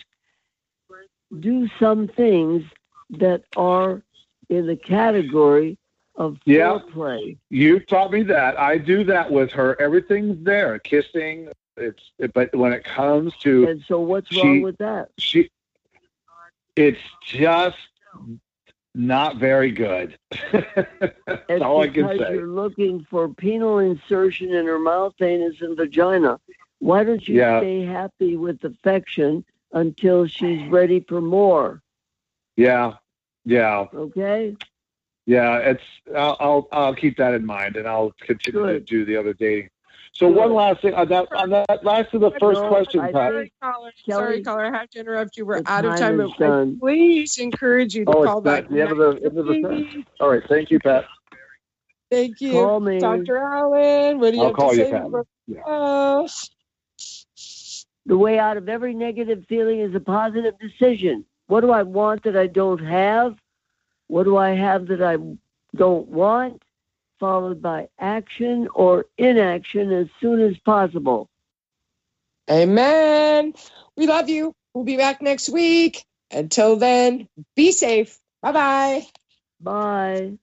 do some things that are in the category of foreplay. You taught me that. I do that with her. Everything's there. Kissing. But when it comes to. And so what's wrong with that? It's just not very good. That's all I can say. Because you're looking for penile insertion in her mouth, anus, and vagina. Why don't you stay happy with affection until she's ready for more? Yeah. Okay. Yeah, I'll keep that in mind, and I'll continue to do the other dating. So one last thing on that last of the first question, Pat. Sorry, caller, I have to interrupt you. We're out of time. But please encourage you to call back. The end of the all right, thank you, Pat. Thank you. Call me. Dr. Allen, what do you have to say? Pat. The way out of every negative feeling is a positive decision. What do I want that I don't have? What do I have that I don't want? Followed by action or inaction as soon as possible. Amen. We love you. We'll be back next week. Until then, be safe. Bye-bye. Bye.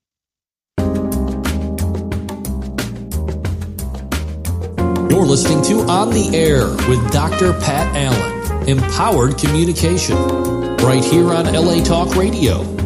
You're listening to On the Air with Dr. Pat Allen. Empowered communication. Right here on LA Talk Radio.